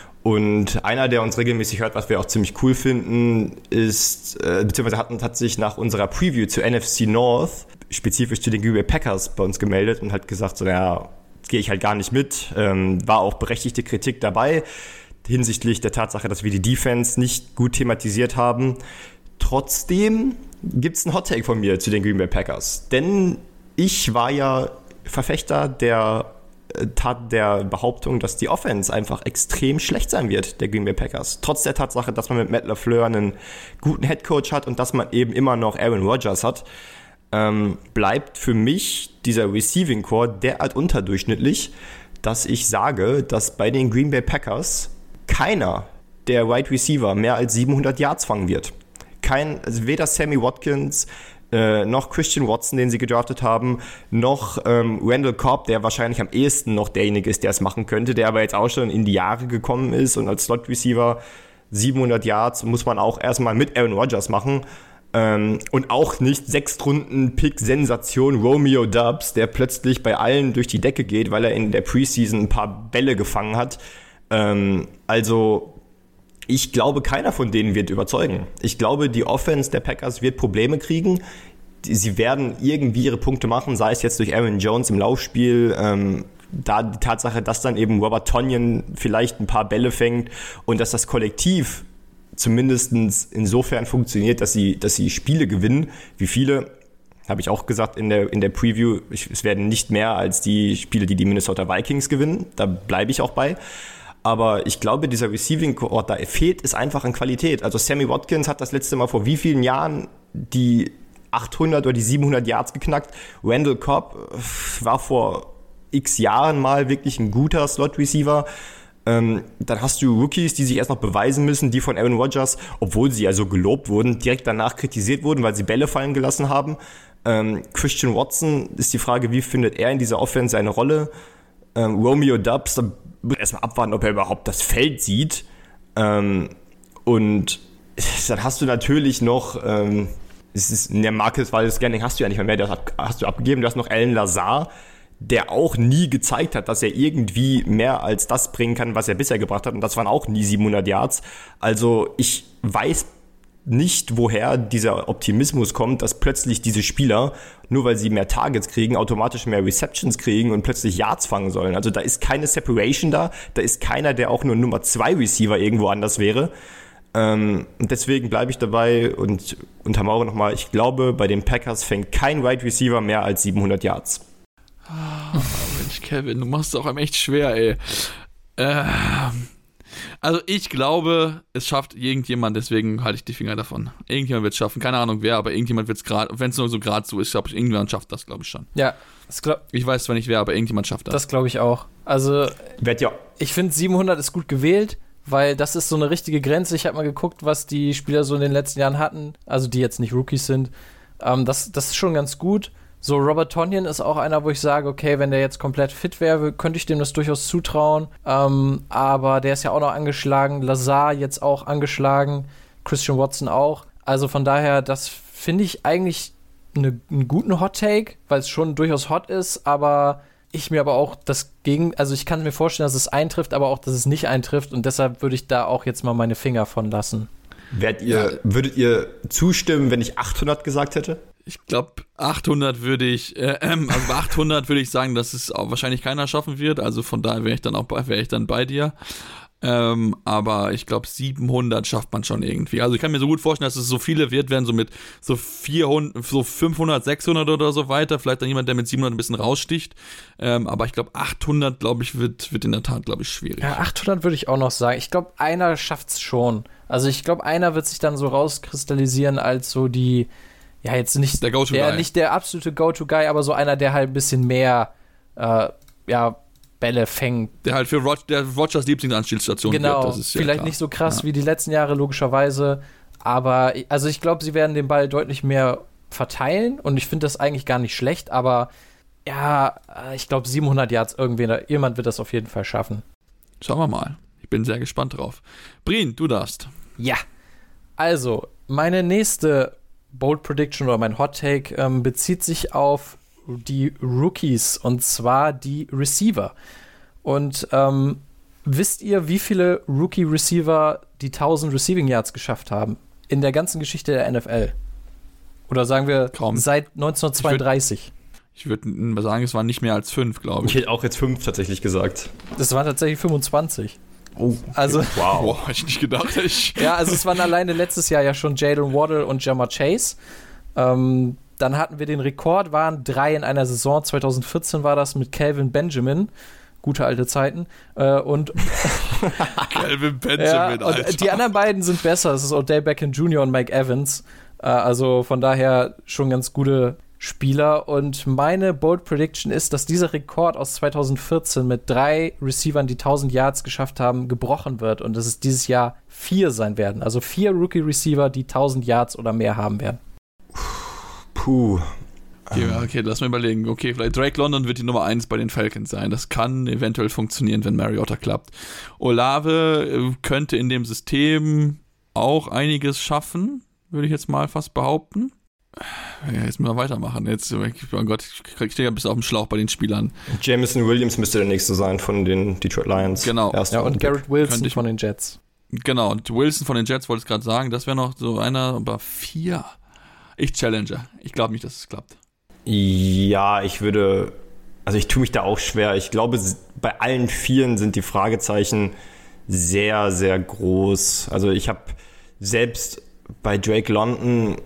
Speaker 5: Und einer, der uns regelmäßig hört, was wir auch ziemlich cool finden, ist, beziehungsweise hat sich nach unserer Preview zu NFC North, spezifisch zu den Green Bay Packers, bei uns gemeldet und hat gesagt, so, ja, gehe ich halt gar nicht mit. War auch berechtigte Kritik dabei, hinsichtlich der Tatsache, dass wir die Defense nicht gut thematisiert haben. Trotzdem gibt's einen Hot-Take von mir zu den Green Bay Packers. Denn ich war ja Verfechter der Behauptung, dass die Offense einfach extrem schlecht sein wird, der Green Bay Packers. Trotz der Tatsache, dass man mit Matt LaFleur einen guten Headcoach hat und dass man eben immer noch Aaron Rodgers hat, bleibt für mich dieser Receiving Core derart unterdurchschnittlich, dass ich sage, dass bei den Green Bay Packers keiner der Wide Receiver mehr als 700 Yards fangen wird. Also weder Sammy Watkins noch Christian Watson, den sie gedraftet haben, noch Randall Cobb, der wahrscheinlich am ehesten noch derjenige ist, der es machen könnte, der aber jetzt auch schon in die Jahre gekommen ist und als Slot-Receiver 700 Yards muss man auch erstmal mit Aaron Rodgers machen und auch nicht 6-Runden-Pick-Sensation Romeo Doubs, der plötzlich bei allen durch die Decke geht, weil er in der Preseason ein paar Bälle gefangen hat. Also ich glaube, keiner von denen wird überzeugen. Ich glaube, die Offense der Packers wird Probleme kriegen. Sie werden irgendwie ihre Punkte machen, sei es jetzt durch Aaron Jones im Laufspiel, da die Tatsache, dass dann eben Robert Tonyan vielleicht ein paar Bälle fängt und dass das Kollektiv zumindest insofern funktioniert, dass sie Spiele gewinnen. Wie viele, habe ich auch gesagt in der Preview, es werden nicht mehr als die Spiele, die Minnesota Vikings gewinnen. Da bleibe ich auch bei. Aber ich glaube, dieser Receiving Core, da fehlt es einfach an Qualität. Also Sammy Watkins hat das letzte Mal vor wie vielen Jahren die 800 oder die 700 Yards geknackt. Randall Cobb war vor x Jahren mal wirklich ein guter Slot-Receiver. Dann hast du Rookies, die sich erst noch beweisen müssen, die von Aaron Rodgers, obwohl sie ja so gelobt wurden, direkt danach kritisiert wurden, weil sie Bälle fallen gelassen haben. Christian Watson ist die Frage, wie findet er in dieser Offense seine Rolle? Romeo Doubs, da erstmal abwarten, ob er überhaupt das Feld sieht. Und dann hast du natürlich noch, in der Marcus Valdes-Scantling hast du ja nicht mehr, das hast du abgegeben. Du hast noch Alan Lazar, der auch nie gezeigt hat, dass er irgendwie mehr als das bringen kann, was er bisher gebracht hat. Und das waren auch nie 700 Yards. Also ich weiß nicht, woher dieser Optimismus kommt, dass plötzlich diese Spieler, nur weil sie mehr Targets kriegen, automatisch mehr Receptions kriegen und plötzlich Yards fangen sollen. Also da ist keine Separation da ist keiner, der auch nur Nummer 2 Receiver irgendwo anders wäre. Und deswegen bleibe ich dabei und untermauere nochmal, ich glaube, bei den Packers fängt kein Wide Receiver mehr als 700 Yards.
Speaker 4: Oh, Mensch, Kevin, du machst es auch einem echt schwer, ey. Also ich glaube, es schafft irgendjemand, deswegen halte ich die Finger davon. Irgendjemand wird es schaffen, keine Ahnung wer, aber irgendjemand wird es gerade, wenn es nur so gerade so ist, glaube ich, irgendjemand schafft das, glaube ich schon.
Speaker 6: Ja,
Speaker 4: ich weiß zwar nicht wer, aber irgendjemand schafft das.
Speaker 6: Das glaube ich auch. Also ich finde 700 ist gut gewählt, weil das ist so eine richtige Grenze. Ich habe mal geguckt, was die Spieler so in den letzten Jahren hatten, also die jetzt nicht Rookies sind. Das ist schon ganz gut. So, Robert Tonyan ist auch einer, wo ich sage, okay, wenn der jetzt komplett fit wäre, könnte ich dem das durchaus zutrauen. Aber der ist ja auch noch angeschlagen. Lazar jetzt auch angeschlagen. Christian Watson auch. Also von daher, das finde ich eigentlich einen guten Hot-Take, weil es schon durchaus hot ist. Aber ich mir aber auch also ich kann mir vorstellen, dass es eintrifft, aber auch, dass es nicht eintrifft. Und deshalb würde ich da auch jetzt mal meine Finger von lassen.
Speaker 5: Würdet ihr zustimmen, wenn ich 800 gesagt hätte?
Speaker 4: Ich glaube, 800 würde ich sagen, dass es auch wahrscheinlich keiner schaffen wird. Also von daher wäre ich dann bei dir. Aber ich glaube, 700 schafft man schon irgendwie. Also ich kann mir so gut vorstellen, dass es so viele werden so mit so 400, so 500, 600 oder so weiter. Vielleicht dann jemand, der mit 700 ein bisschen raussticht. Aber ich glaube, 800, glaube ich, wird in der Tat, glaube ich, schwierig.
Speaker 6: Ja, 800 würde ich auch noch sagen. Ich glaube, einer schafft es schon. Also ich glaube, einer wird sich dann so rauskristallisieren als so die, ja, jetzt nicht nicht der absolute Go-To-Guy, aber so einer, der halt ein bisschen mehr Bälle fängt.
Speaker 4: Der halt für Rodgers Lieblingsanspielstation
Speaker 6: genau,
Speaker 4: wird. Das ist
Speaker 6: vielleicht
Speaker 4: klar.
Speaker 6: Nicht so krass wie die letzten Jahre, logischerweise. Aber also ich glaube, sie werden den Ball deutlich mehr verteilen und ich finde das eigentlich gar nicht schlecht, aber ja, ich glaube 700 Yards jemand wird das auf jeden Fall schaffen.
Speaker 4: Schauen wir mal. Ich bin sehr gespannt drauf. Brien, du darfst.
Speaker 6: Ja, also meine nächste Bold Prediction oder mein Hot Take bezieht sich auf die Rookies und zwar die Receiver. Und wisst ihr, wie viele Rookie-Receiver die 1000 Receiving Yards geschafft haben in der ganzen Geschichte der NFL? Oder sagen wir seit 1932?
Speaker 4: Ich würde sagen, es waren nicht mehr als 5, glaube ich.
Speaker 5: Ich hätte auch jetzt 5 tatsächlich gesagt.
Speaker 6: Das waren tatsächlich 25.
Speaker 5: Oh, okay.
Speaker 6: Also,
Speaker 4: wow, hätte ich nicht gedacht.
Speaker 6: Ja, also es waren alleine letztes Jahr ja schon Jalen Waddle und Ja'Marr Chase. Dann hatten wir den Rekord, waren 3 in einer Saison. 2014 war das mit Kelvin Benjamin. Gute alte Zeiten. Und
Speaker 4: Kelvin Benjamin,
Speaker 6: ja, und
Speaker 4: Alter.
Speaker 6: die anderen beiden sind besser. Es ist Odell Beckham Jr. und Mike Evans. Also von daher schon ganz gute Spieler. Und meine Bold Prediction ist, dass dieser Rekord aus 2014 mit 3 Receivern, die 1000 Yards geschafft haben, gebrochen wird. Und dass es dieses Jahr 4 sein werden. Also 4 Rookie-Receiver, die 1000 Yards oder mehr haben werden.
Speaker 5: Puh.
Speaker 4: Okay, lass mal überlegen. Okay, vielleicht Drake London wird die Nummer 1 bei den Falcons sein. Das kann eventuell funktionieren, wenn Mariota klappt. Olave könnte in dem System auch einiges schaffen, würde ich jetzt mal fast behaupten. Ja, jetzt müssen wir weitermachen. Jetzt, oh Gott, ich stehe ja ein bisschen auf dem Schlauch bei den Spielern.
Speaker 5: Jameson Williams müsste der nächste sein von den Detroit Lions.
Speaker 4: Genau.
Speaker 6: Ja, und Garrett Wilson von den Jets.
Speaker 4: Genau, und Wilson von den Jets wollte ich gerade sagen. Das wäre noch so einer, aber 4. Ich challenge. Ich glaube nicht, dass es klappt.
Speaker 5: Ja, ich tue mich da auch schwer. Ich glaube, bei allen 4 sind die Fragezeichen sehr, sehr groß. Also ich habe selbst bei Drake London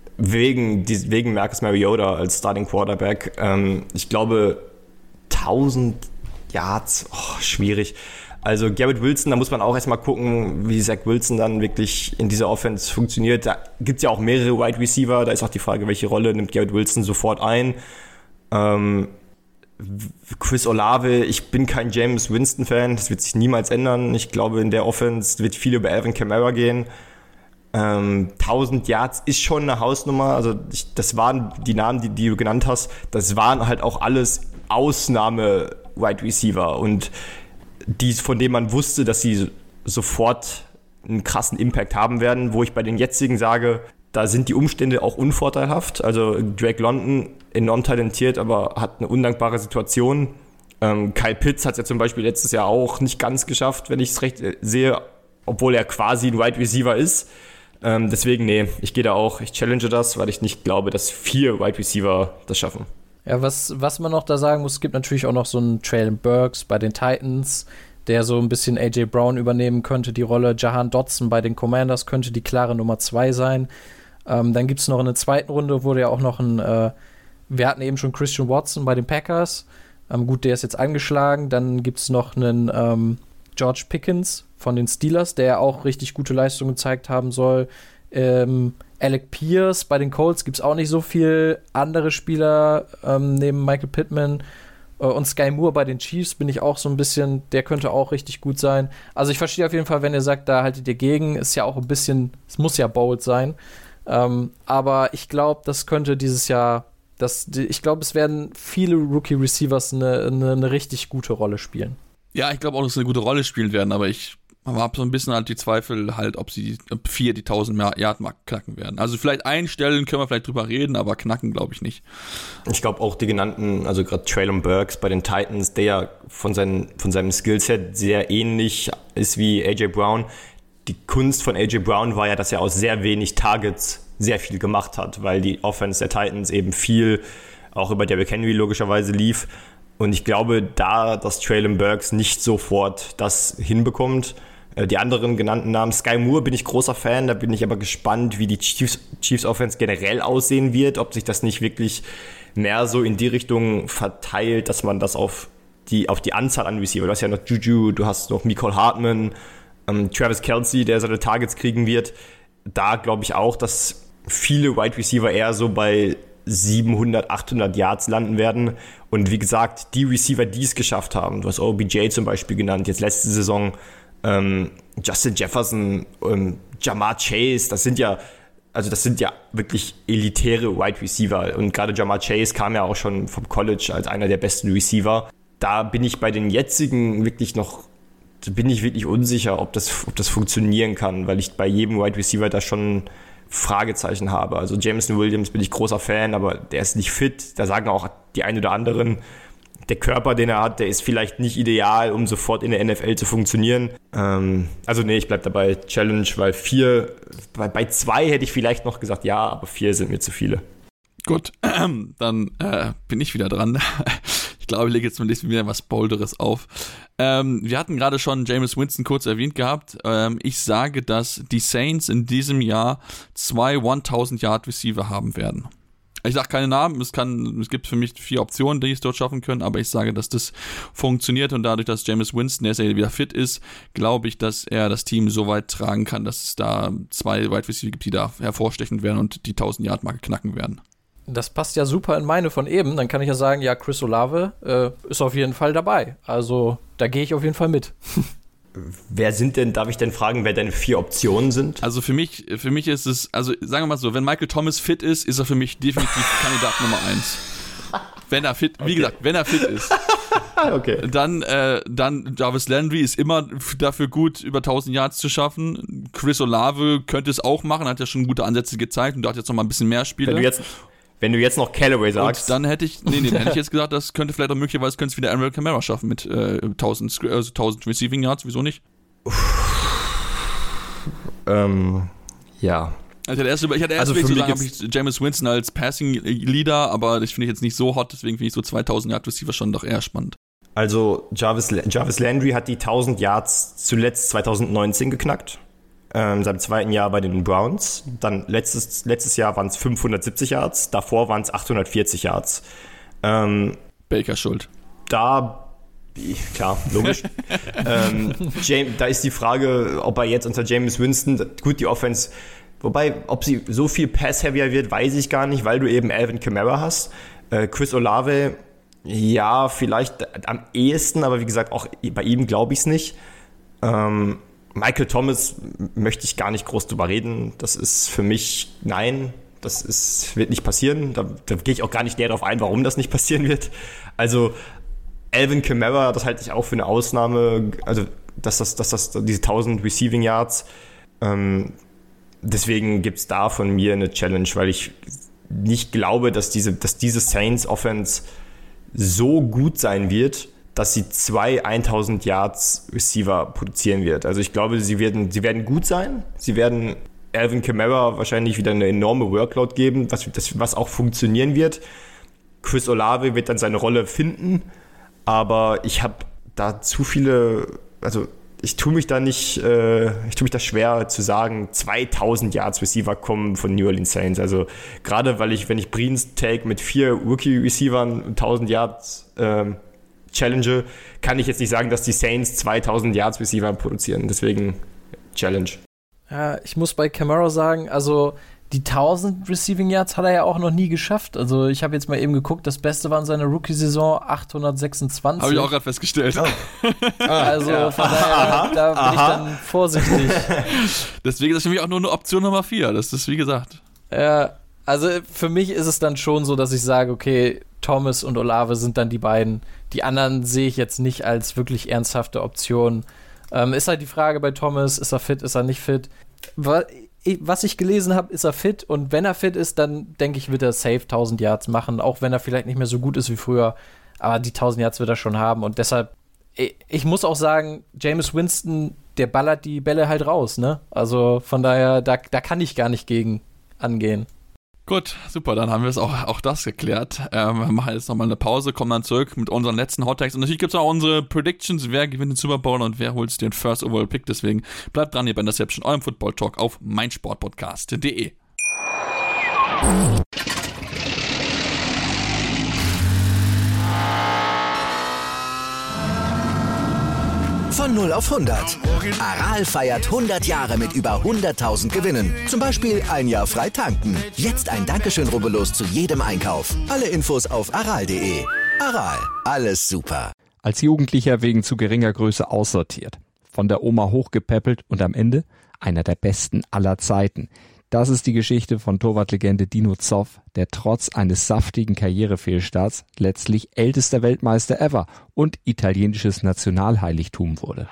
Speaker 5: wegen Marcus Mariota als Starting Quarterback, ich glaube 1000 Yards, schwierig. Also Garrett Wilson, da muss man auch erstmal gucken, wie Zach Wilson dann wirklich in dieser Offense funktioniert. Da gibt es ja auch mehrere Wide Receiver, da ist auch die Frage, welche Rolle nimmt Garrett Wilson sofort ein. Chris Olave, ich bin kein James Winston-Fan, das wird sich niemals ändern. Ich glaube, in der Offense wird viel über Alvin Kamara gehen. 1000 Yards ist schon eine Hausnummer, also das waren die Namen, die du genannt hast, das waren halt auch alles Ausnahme-Wide Receiver und die, von denen man wusste, dass sie sofort einen krassen Impact haben werden, wo ich bei den jetzigen sage, da sind die Umstände auch unvorteilhaft. Also Drake London, enorm talentiert, aber hat eine undankbare Situation. Kyle Pitts hat es ja zum Beispiel letztes Jahr auch nicht ganz geschafft, wenn ich es recht sehe, obwohl er quasi ein Wide Receiver ist. Deswegen, ich gehe da auch, ich challenge das, weil ich nicht glaube, dass 4 Wide Receiver das schaffen.
Speaker 6: Ja, was man noch da sagen muss, es gibt natürlich auch noch so einen Traylon Burks bei den Titans, der so ein bisschen A.J. Brown übernehmen könnte, die Rolle. Jahan Dotson bei den Commanders könnte die klare Nummer 2 sein. Dann gibt es noch in der zweiten Runde, wurde ja auch noch wir hatten eben schon Christian Watson bei den Packers. Gut, der ist jetzt angeschlagen. Dann gibt es noch einen George Pickens von den Steelers, der auch richtig gute Leistungen gezeigt haben soll. Alec Pierce bei den Colts gibt es auch nicht so viel andere Spieler neben Michael Pittman. Und Sky Moore bei den Chiefs bin ich auch so ein bisschen, der könnte auch richtig gut sein. Also ich verstehe auf jeden Fall, wenn ihr sagt, da haltet ihr gegen, ist ja auch ein bisschen, es muss ja bold sein. Aber ich glaube, das könnte dieses Jahr, ich glaube, es werden viele Rookie-Receivers eine richtig gute Rolle spielen.
Speaker 4: Ja, ich glaube auch, dass sie eine gute Rolle spielen werden, aber ich habe so ein bisschen halt die Zweifel halt, ob 4 die 1000-Yard-Mark knacken werden. Also vielleicht einstellen können wir vielleicht drüber reden, aber knacken glaube ich nicht.
Speaker 5: Ich glaube auch die genannten, also gerade Traylon Burks bei den Titans, der ja von seinem Skillset sehr ähnlich ist wie A.J. Brown. Die Kunst von A.J. Brown war ja, dass er aus sehr wenig Targets sehr viel gemacht hat, weil die Offense der Titans eben viel auch über Derrick Henry logischerweise lief. Und ich glaube, dass Traylon Burks nicht sofort das hinbekommt. Die anderen genannten Namen, Sky Moore bin ich großer Fan, da bin ich aber gespannt, wie die Chiefs Offense generell aussehen wird, ob sich das nicht wirklich mehr so in die Richtung verteilt, dass man das auf die Anzahl an Receiver, du hast ja noch Juju, du hast noch Mecole Hardman, Travis Kelce, der seine Targets kriegen wird. Da glaube ich auch, dass viele Wide Receiver eher so bei 700, 800 Yards landen werden. Und wie gesagt, die Receiver, die es geschafft haben, du hast OBJ zum Beispiel genannt, jetzt letzte Saison, Justin Jefferson, Ja'Marr Chase, das sind ja wirklich elitäre Wide Receiver. Und gerade Ja'Marr Chase kam ja auch schon vom College als einer der besten Receiver. Da bin ich bei den jetzigen wirklich unsicher, ob das funktionieren kann, weil ich bei jedem Wide Receiver da schon Fragezeichen habe. Also Jameson Williams bin ich großer Fan, aber der ist nicht fit. Da sagen auch die einen oder anderen, der Körper, den er hat, der ist vielleicht nicht ideal, um sofort in der NFL zu funktionieren. Ich bleib dabei Challenge, weil 4, bei 2 hätte ich vielleicht noch gesagt, ja, aber 4 sind mir zu viele.
Speaker 4: Gut, dann bin ich wieder dran. Ich glaube, ich lege jetzt mal wieder was Bolderes auf. Wir hatten gerade schon Jameis Winston kurz erwähnt gehabt. Ich sage, dass die Saints in diesem Jahr 2 1000-Yard-Receiver haben werden. Ich sage keine Namen, es gibt für mich 4 Optionen, die es dort schaffen können, aber ich sage, dass das funktioniert und dadurch, dass Jameis Winston erst wieder fit ist, glaube ich, dass er das Team so weit tragen kann, dass es da 2 Wide Receiver gibt, die da hervorstechen werden und die 1000-Yard-Marke knacken werden.
Speaker 6: Das passt ja super in meine von eben. Dann kann ich ja sagen, ja, Chris Olave ist auf jeden Fall dabei. Also da gehe ich auf jeden Fall mit.
Speaker 5: Darf ich denn fragen, wer deine 4 Optionen sind?
Speaker 4: Also für mich ist es, also sagen wir mal so, wenn Michael Thomas fit ist er für mich definitiv Kandidat Nummer 1. Wenn er fit, wie gesagt, wenn er fit ist.
Speaker 5: Okay.
Speaker 4: Dann Jarvis Landry ist immer dafür gut, über 1000 Yards zu schaffen. Chris Olave könnte es auch machen, hat ja schon gute Ansätze gezeigt und da hat jetzt noch mal ein bisschen mehr Spiele.
Speaker 5: Wenn du jetzt noch Callaway sagst.
Speaker 4: Und dann hätte ich jetzt gesagt, das könnte vielleicht auch möglicherweise es wieder Alvin Kamara schaffen mit 1000 Receiving Yards, wieso nicht?
Speaker 5: Ja.
Speaker 4: Also ich hatte erst habe ich Jameis Winston als Passing Leader, aber das finde ich jetzt nicht so hot, deswegen finde ich so 2000 Yard Receiver schon doch eher spannend.
Speaker 5: Also Jarvis Landry hat die 1000 Yards zuletzt 2019 geknackt. Seinem zweiten Jahr bei den Browns. Dann letztes Jahr waren es 570 Yards, davor waren es 840 Yards.
Speaker 4: Baker schuld.
Speaker 5: Klar, logisch. Da ist die Frage, ob er jetzt unter Jameis Winston, gut, die Offense, wobei, ob sie so viel Pass-heavier wird, weiß ich gar nicht, weil du eben Alvin Kamara hast. Chris Olave, ja, vielleicht am ehesten, aber wie gesagt, auch bei ihm glaube ich es nicht. Michael Thomas möchte ich gar nicht groß drüber reden. Das ist für mich, nein, wird nicht passieren. Da gehe ich auch gar nicht näher darauf ein, warum das nicht passieren wird. Also Alvin Kamara, das halte ich auch für eine Ausnahme. Also diese 1000 Receiving Yards. Deswegen gibt es da von mir eine Challenge, weil ich nicht glaube, dass diese Saints Offense so gut sein wird, dass sie 2 1000 Yards Receiver produzieren wird. Also ich glaube, sie werden gut sein. Sie werden Alvin Kamara wahrscheinlich wieder eine enorme Workload geben, was auch funktionieren wird. Chris Olave wird dann seine Rolle finden, aber ich habe da zu viele, also ich tue mich da schwer zu sagen, 2000 Yards Receiver kommen von New Orleans Saints. Also gerade wenn ich Breens Take mit 4 Rookie-Receivern 1000 Yards challenge, kann ich jetzt nicht sagen, dass die Saints 2000 Yards Receiver produzieren. Deswegen Challenge.
Speaker 6: Ja, ich muss bei Kamara sagen, also die 1000 Receiving Yards hat er ja auch noch nie geschafft. Also ich habe jetzt mal eben geguckt, das Beste war in seiner Rookie-Saison 826.
Speaker 4: Habe ich auch gerade festgestellt.
Speaker 6: Oh. Also von daher, da bin ich dann vorsichtig.
Speaker 4: Deswegen ist das für mich auch nur eine Option Nummer 4. Das ist wie gesagt.
Speaker 6: Ja, also für mich ist es dann schon so, dass ich sage, okay, Thomas und Olave sind dann die beiden. Die anderen sehe ich jetzt nicht als wirklich ernsthafte Option. Ist halt die Frage bei Thomas, ist er fit, ist er nicht fit? Was ich gelesen habe, ist er fit, und wenn er fit ist, dann denke ich, wird er safe 1000 Yards machen, auch wenn er vielleicht nicht mehr so gut ist wie früher, aber die 1000 Yards wird er schon haben, und deshalb, ich muss auch sagen, Jameis Winston, der ballert die Bälle halt raus, ne? Also von daher, da kann ich gar nicht gegen angehen.
Speaker 4: Gut, super, dann haben wir es auch das geklärt. Wir machen jetzt nochmal eine Pause, kommen dann zurück mit unseren letzten Hot-Takes. Und natürlich gibt es auch unsere Predictions, wer gewinnt den Super Bowl und wer holt den First Overall Pick. Deswegen bleibt dran hier bei Interception, eurem Football-Talk auf meinsportpodcast.de.
Speaker 1: Von 0 auf 100. Aral feiert 100 Jahre mit über 100.000 Gewinnen. Zum Beispiel ein Jahr frei tanken. Jetzt ein Dankeschön, rubbellos zu jedem Einkauf. Alle Infos auf aral.de. Aral, alles super.
Speaker 7: Als Jugendlicher wegen zu geringer Größe aussortiert. Von der Oma hochgepäppelt und am Ende einer der besten aller Zeiten. Das ist die Geschichte von Torwartlegende Dino Zoff, der trotz eines saftigen Karrierefehlstarts letztlich ältester Weltmeister ever und italienisches Nationalheiligtum wurde.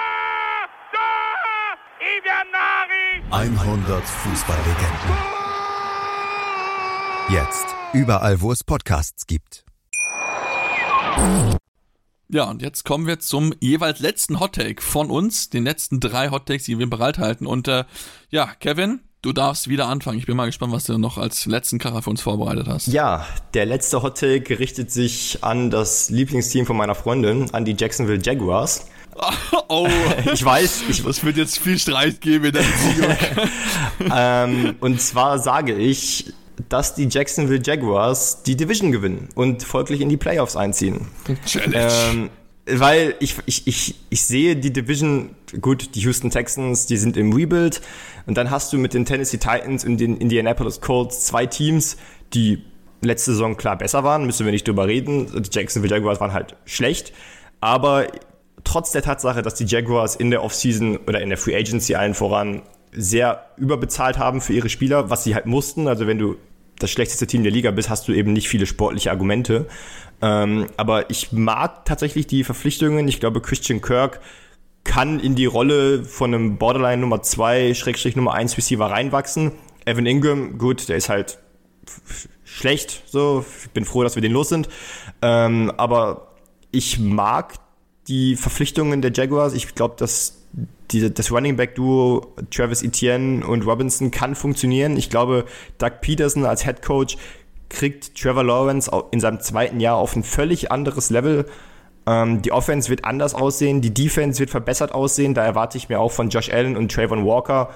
Speaker 2: 100 Fußballlegenden. Jetzt überall, wo es Podcasts gibt.
Speaker 4: Ja, und jetzt kommen wir zum jeweils letzten Hottake von uns, den letzten 3 Hottakes, die wir bereithalten. Und Kevin, du darfst wieder anfangen. Ich bin mal gespannt, was du noch als letzten Kracher für uns vorbereitet hast.
Speaker 5: Ja, der letzte Hottake richtet sich an das Lieblingsteam von meiner Freundin, an die Jacksonville Jaguars.
Speaker 4: Oh,
Speaker 5: ich weiß.
Speaker 4: Es wird jetzt viel Streit geben in der Beziehung.
Speaker 5: Und zwar sage ich, dass die Jacksonville Jaguars die Division gewinnen und folglich in die Playoffs einziehen.
Speaker 4: Challenge.
Speaker 5: Weil ich sehe die Division, gut, die Houston Texans, die sind im Rebuild, und dann hast du mit den Tennessee Titans und den Indianapolis Colts 2 Teams, die letzte Saison klar besser waren, müssen wir nicht drüber reden. Die Jacksonville Jaguars waren halt schlecht, aber trotz der Tatsache, dass die Jaguars in der Offseason oder in der Free Agency allen voran sehr überbezahlt haben für ihre Spieler, was sie halt mussten, also wenn du das schlechteste Team der Liga bist, hast du eben nicht viele sportliche Argumente. Aber ich mag tatsächlich die Verpflichtungen. Ich glaube, Christian Kirk kann in die Rolle von einem Borderline Nummer 2 / Nummer 1 Receiver reinwachsen. Evan Ingram, gut, der ist halt schlecht, so. Ich bin froh, dass wir den los sind. Aber ich mag die Verpflichtungen der Jaguars. Ich glaube, dass das Running Back Duo Travis Etienne und Robinson kann funktionieren. Ich glaube, Doug Peterson als Head Coach kriegt Trevor Lawrence in seinem 2. Jahr auf ein völlig anderes Level. Die Offense wird anders aussehen, die Defense wird verbessert aussehen. Da erwarte ich mir auch von Josh Allen und Trayvon Walker.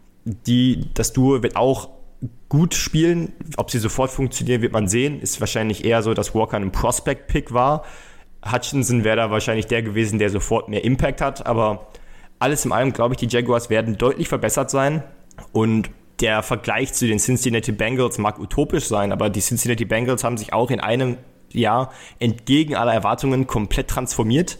Speaker 5: Das Duo wird auch gut spielen. Ob sie sofort funktionieren, wird man sehen. Ist wahrscheinlich eher so, dass Walker ein Prospect-Pick war. Hutchinson wäre da wahrscheinlich der gewesen, der sofort mehr Impact hat. Aber alles in allem glaube ich, die Jaguars werden deutlich verbessert sein. Und der Vergleich zu den Cincinnati Bengals mag utopisch sein, aber die Cincinnati Bengals haben sich auch in einem Jahr entgegen aller Erwartungen komplett transformiert.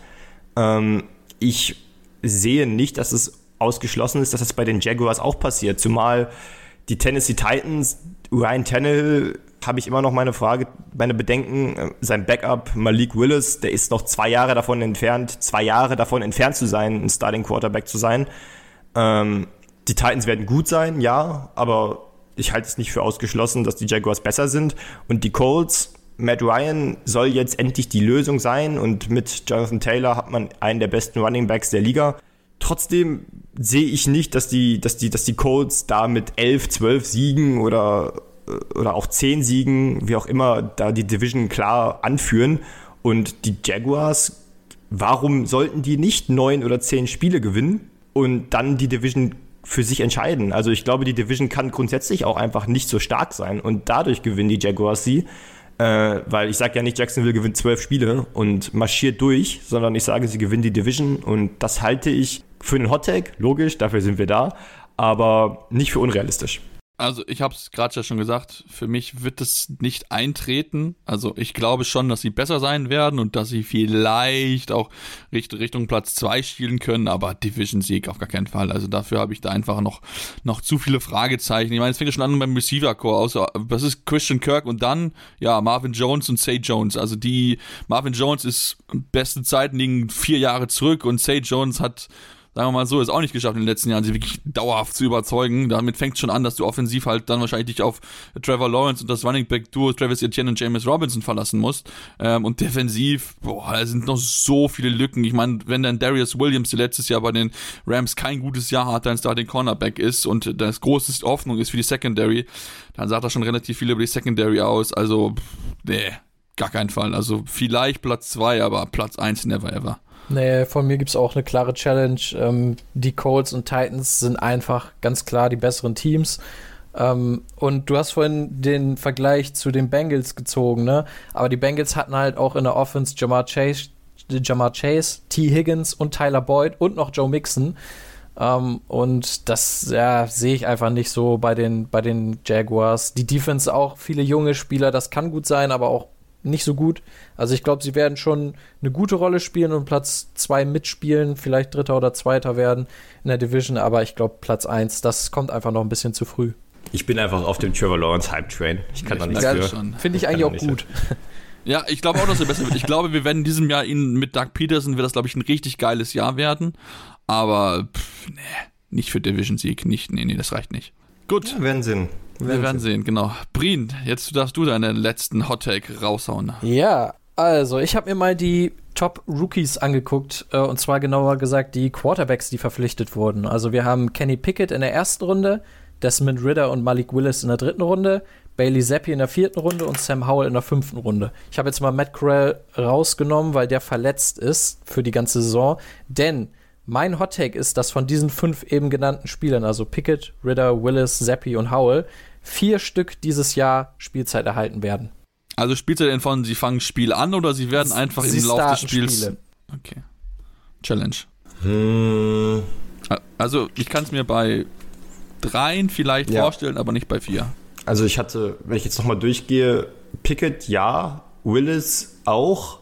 Speaker 5: Ich sehe nicht, dass es ausgeschlossen ist, dass das bei den Jaguars auch passiert. Zumal die Tennessee Titans, Ryan Tannehill, habe ich immer noch meine Bedenken. Sein Backup Malik Willis, der ist noch 2 Jahre davon entfernt zu sein, ein Starting Quarterback zu sein. Die Titans werden gut sein, ja, aber ich halte es nicht für ausgeschlossen, dass die Jaguars besser sind. Und die Colts, Matt Ryan soll jetzt endlich die Lösung sein, und mit Jonathan Taylor hat man einen der besten Running Backs der Liga. Trotzdem sehe ich nicht, dass die Colts da mit 11, 12 Siegen oder auch 10 Siegen, wie auch immer, da die Division klar anführen. Und die Jaguars, warum sollten die nicht 9 oder 10 Spiele gewinnen und dann die Division für sich entscheiden? Also ich glaube, die Division kann grundsätzlich auch einfach nicht so stark sein und dadurch gewinnen die Jaguars sie. Weil ich sage ja nicht, Jacksonville gewinnt 12 Spiele und marschiert durch, sondern ich sage, sie gewinnen die Division und das halte ich für einen Hot-Take, logisch, dafür sind wir da, aber nicht für unrealistisch.
Speaker 4: Also ich habe es gerade ja schon gesagt, für mich wird es nicht eintreten. Also ich glaube schon, dass sie besser sein werden und dass sie vielleicht auch Richtung Platz 2 spielen können, aber Division-Sieg auf gar keinen Fall. Also dafür habe ich da einfach noch zu viele Fragezeichen. Ich meine, es fängt ja schon an beim Receiver-Core aus. Das ist Christian Kirk und dann, ja, Marvin Jones und Zay Jones. Also Marvin Jones ist beste Zeiten liegen 4 Jahre zurück und Zay Jones hat, sagen wir mal so, ist auch nicht geschafft in den letzten Jahren, sie wirklich dauerhaft zu überzeugen. Damit fängt es schon an, dass du offensiv halt dann wahrscheinlich dich auf Trevor Lawrence und das Running Back Duo Travis Etienne und James Robinson verlassen musst. Und defensiv, da sind noch so viele Lücken. Ich meine, wenn dann Darius Williams, der letztes Jahr bei den Rams kein gutes Jahr hat, ein Starting Cornerback ist und das große Hoffnung ist für die Secondary, dann sagt er schon relativ viel über die Secondary aus. Also, gar keinen Fall. Also vielleicht Platz 2, aber Platz 1 never ever.
Speaker 6: Nee, von mir gibt es auch eine klare Challenge. Die Colts und Titans sind einfach ganz klar die besseren Teams. Und du hast vorhin den Vergleich zu den Bengals gezogen, ne? Aber die Bengals hatten halt auch in der Offense Jamar Chase, T. Higgins und Tyler Boyd und noch Joe Mixon. Und das sehe ich einfach nicht so bei den Jaguars. Die Defense auch, viele junge Spieler, das kann gut sein, aber auch nicht so gut. Also ich glaube, sie werden schon eine gute Rolle spielen und Platz 2 mitspielen, vielleicht 3. oder 2. werden in der Division, aber ich glaube Platz 1, das kommt einfach noch ein bisschen zu früh.
Speaker 5: Ich bin einfach auf dem Trevor Lawrence Hype-Train. Ich kann da nichts für.
Speaker 6: Finde ich eigentlich auch gut.
Speaker 4: Ja, ich glaube auch, dass er besser wird. Ich glaube, wir werden in diesem Jahr mit Doug Peterson, wird das, glaube ich, ein richtig geiles Jahr werden, aber nicht für Division-Sieg, das reicht nicht. Gut.
Speaker 5: Wir werden sehen.
Speaker 4: Wir werden sehen, genau. Brien, jetzt darfst du deinen letzten Hot-Take raushauen.
Speaker 6: Ja, also ich habe mir mal die Top-Rookies angeguckt, und zwar genauer gesagt die Quarterbacks, die verpflichtet wurden. Also wir haben Kenny Pickett in der 1. Runde, Desmond Ridder und Malik Willis in der 3. Runde, Bailey Zappi in der 4. Runde und Sam Howell in der 5. Runde. Ich habe jetzt mal Matt Corral rausgenommen, weil der verletzt ist für die ganze Saison, denn mein Hot-Take ist, dass von diesen 5 eben genannten Spielern, also Pickett, Ridder, Willis, Zappi und Howell, 4 Stück dieses Jahr Spielzeit erhalten werden.
Speaker 4: Also Spielzeit von, sie fangen Spiel an oder sie werden einfach im Laufe des Spiels... Spiele. Okay. Challenge. Also ich kann es mir bei 3 vielleicht vorstellen, aber nicht bei 4.
Speaker 5: Also ich hatte, wenn ich jetzt nochmal durchgehe, Pickett ja, Willis auch,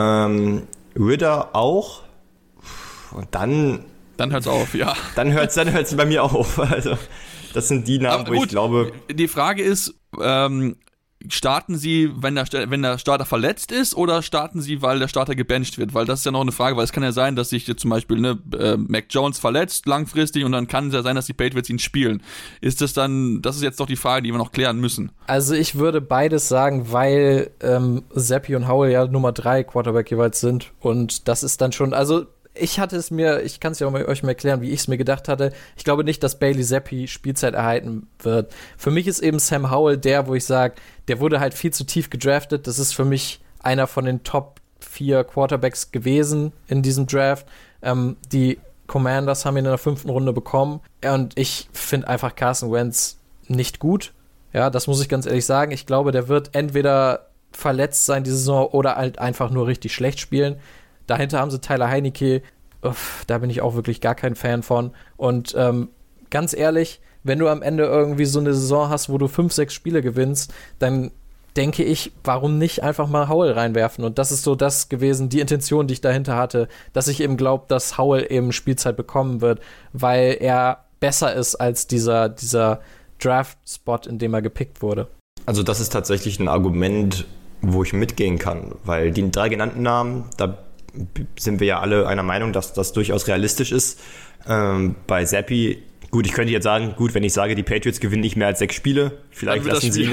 Speaker 5: Ridder auch und dann hört's auf, ja. Dann hört's bei mir auf. Also das sind die Namen, wo ich glaube...
Speaker 4: Die Frage ist, starten sie, wenn der Starter verletzt ist, oder starten sie, weil der Starter gebencht wird? Weil das ist ja noch eine Frage, weil es kann ja sein, dass sich jetzt zum Beispiel Mac Jones verletzt langfristig und dann kann es ja sein, dass die Patriots ihn spielen. Das ist jetzt doch die Frage, die wir noch klären müssen. Also
Speaker 6: ich würde beides sagen, weil Zappi und Howell ja Nummer 3 Quarterback jeweils sind und das ist dann schon, also ich kann es ja euch mal erklären, wie ich es mir gedacht hatte. Ich glaube nicht, dass Bailey Zappi Spielzeit erhalten wird. Für mich ist eben Sam Howell der, wo ich sage, der wurde halt viel zu tief gedraftet. Das ist für mich einer von den Top 4 Quarterbacks gewesen in diesem Draft. Die Commanders haben ihn in der 5. Runde bekommen. Und ich finde einfach Carson Wentz nicht gut. Ja, das muss ich ganz ehrlich sagen. Ich glaube, der wird entweder verletzt sein die Saison oder halt einfach nur richtig schlecht spielen. Dahinter haben sie Tyler Heinicke, da bin ich auch wirklich gar kein Fan von. Und ganz ehrlich, wenn du am Ende irgendwie so eine Saison hast, wo du 5, 6 Spiele gewinnst, dann denke ich, warum nicht einfach mal Howell reinwerfen? Und das ist so das gewesen, die Intention, die ich dahinter hatte, dass ich eben glaube, dass Howell eben Spielzeit bekommen wird, weil er besser ist als dieser Draft-Spot, in dem er gepickt wurde.
Speaker 5: Also das ist tatsächlich ein Argument, wo ich mitgehen kann, weil die 3 genannten Namen, da sind wir ja alle einer Meinung, dass das durchaus realistisch ist. Bei Zappi, gut, ich könnte jetzt sagen, gut, wenn ich sage, die Patriots gewinnen nicht mehr als 6 Spiele, vielleicht lassen sie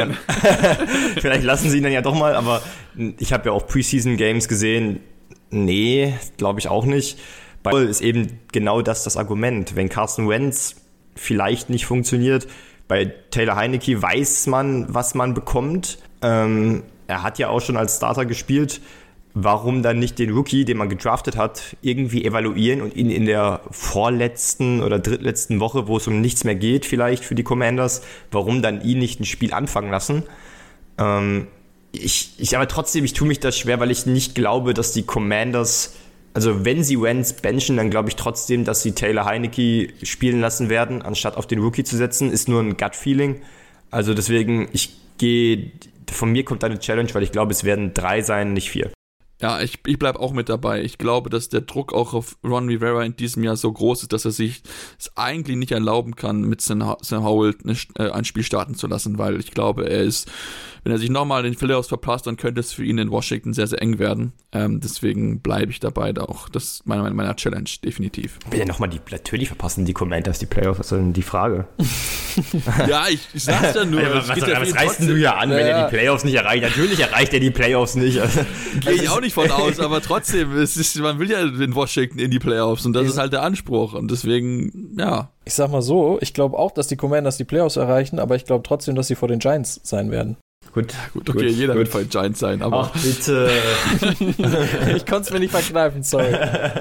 Speaker 5: ihn dann ja doch mal, aber ich habe ja auch Preseason-Games gesehen, nee, glaube ich auch nicht. Bei ist eben genau das Argument. Wenn Carson Wentz vielleicht nicht funktioniert, bei Taylor Heinicke weiß man, was man bekommt. Er hat ja auch schon als Starter gespielt. Warum dann nicht den Rookie, den man gedraftet hat, irgendwie evaluieren und ihn in der vorletzten oder drittletzten Woche, wo es um nichts mehr geht, vielleicht für die Commanders, warum dann ihn nicht ein Spiel anfangen lassen? Aber trotzdem, ich tue mich das schwer, weil ich nicht glaube, dass die Commanders, also wenn sie Wentz benchen, dann glaube ich trotzdem, dass sie Taylor Heinicke spielen lassen werden, anstatt auf den Rookie zu setzen. Ist nur ein Gut-Feeling. Also deswegen, von mir kommt da eine Challenge, weil ich glaube, es werden 3 sein, nicht 4.
Speaker 4: Ja, ich bleibe auch mit dabei. Ich glaube, dass der Druck auch auf Ron Rivera in diesem Jahr so groß ist, dass er sich es eigentlich nicht erlauben kann, mit Sam Howell ein Spiel starten zu lassen, weil ich glaube, wenn er sich nochmal in den Playoffs verpasst, dann könnte es für ihn in Washington sehr, sehr eng werden. Deswegen bleibe ich dabei auch. Das ist meiner Challenge, definitiv.
Speaker 5: Wenn er nochmal natürlich verpassen die Commanders die Playoffs, was ist denn die Frage?
Speaker 4: Ja, ich sag's ja nur.
Speaker 5: Was reißt du ja an, wenn er die Playoffs nicht erreicht? Natürlich erreicht er die Playoffs nicht.
Speaker 4: Gehe ich auch nicht von aus, aber trotzdem, man will ja in Washington in die Playoffs und das ist halt der Anspruch und deswegen, ja.
Speaker 6: Ich sag mal so, ich glaube auch, dass die Commanders die Playoffs erreichen, aber ich glaube trotzdem, dass sie vor den Giants sein werden.
Speaker 4: Gut, okay, jeder wird vor den Giants sein, aber...
Speaker 5: Ach, bitte.
Speaker 6: Ich konnte es mir nicht verkneifen, sorry.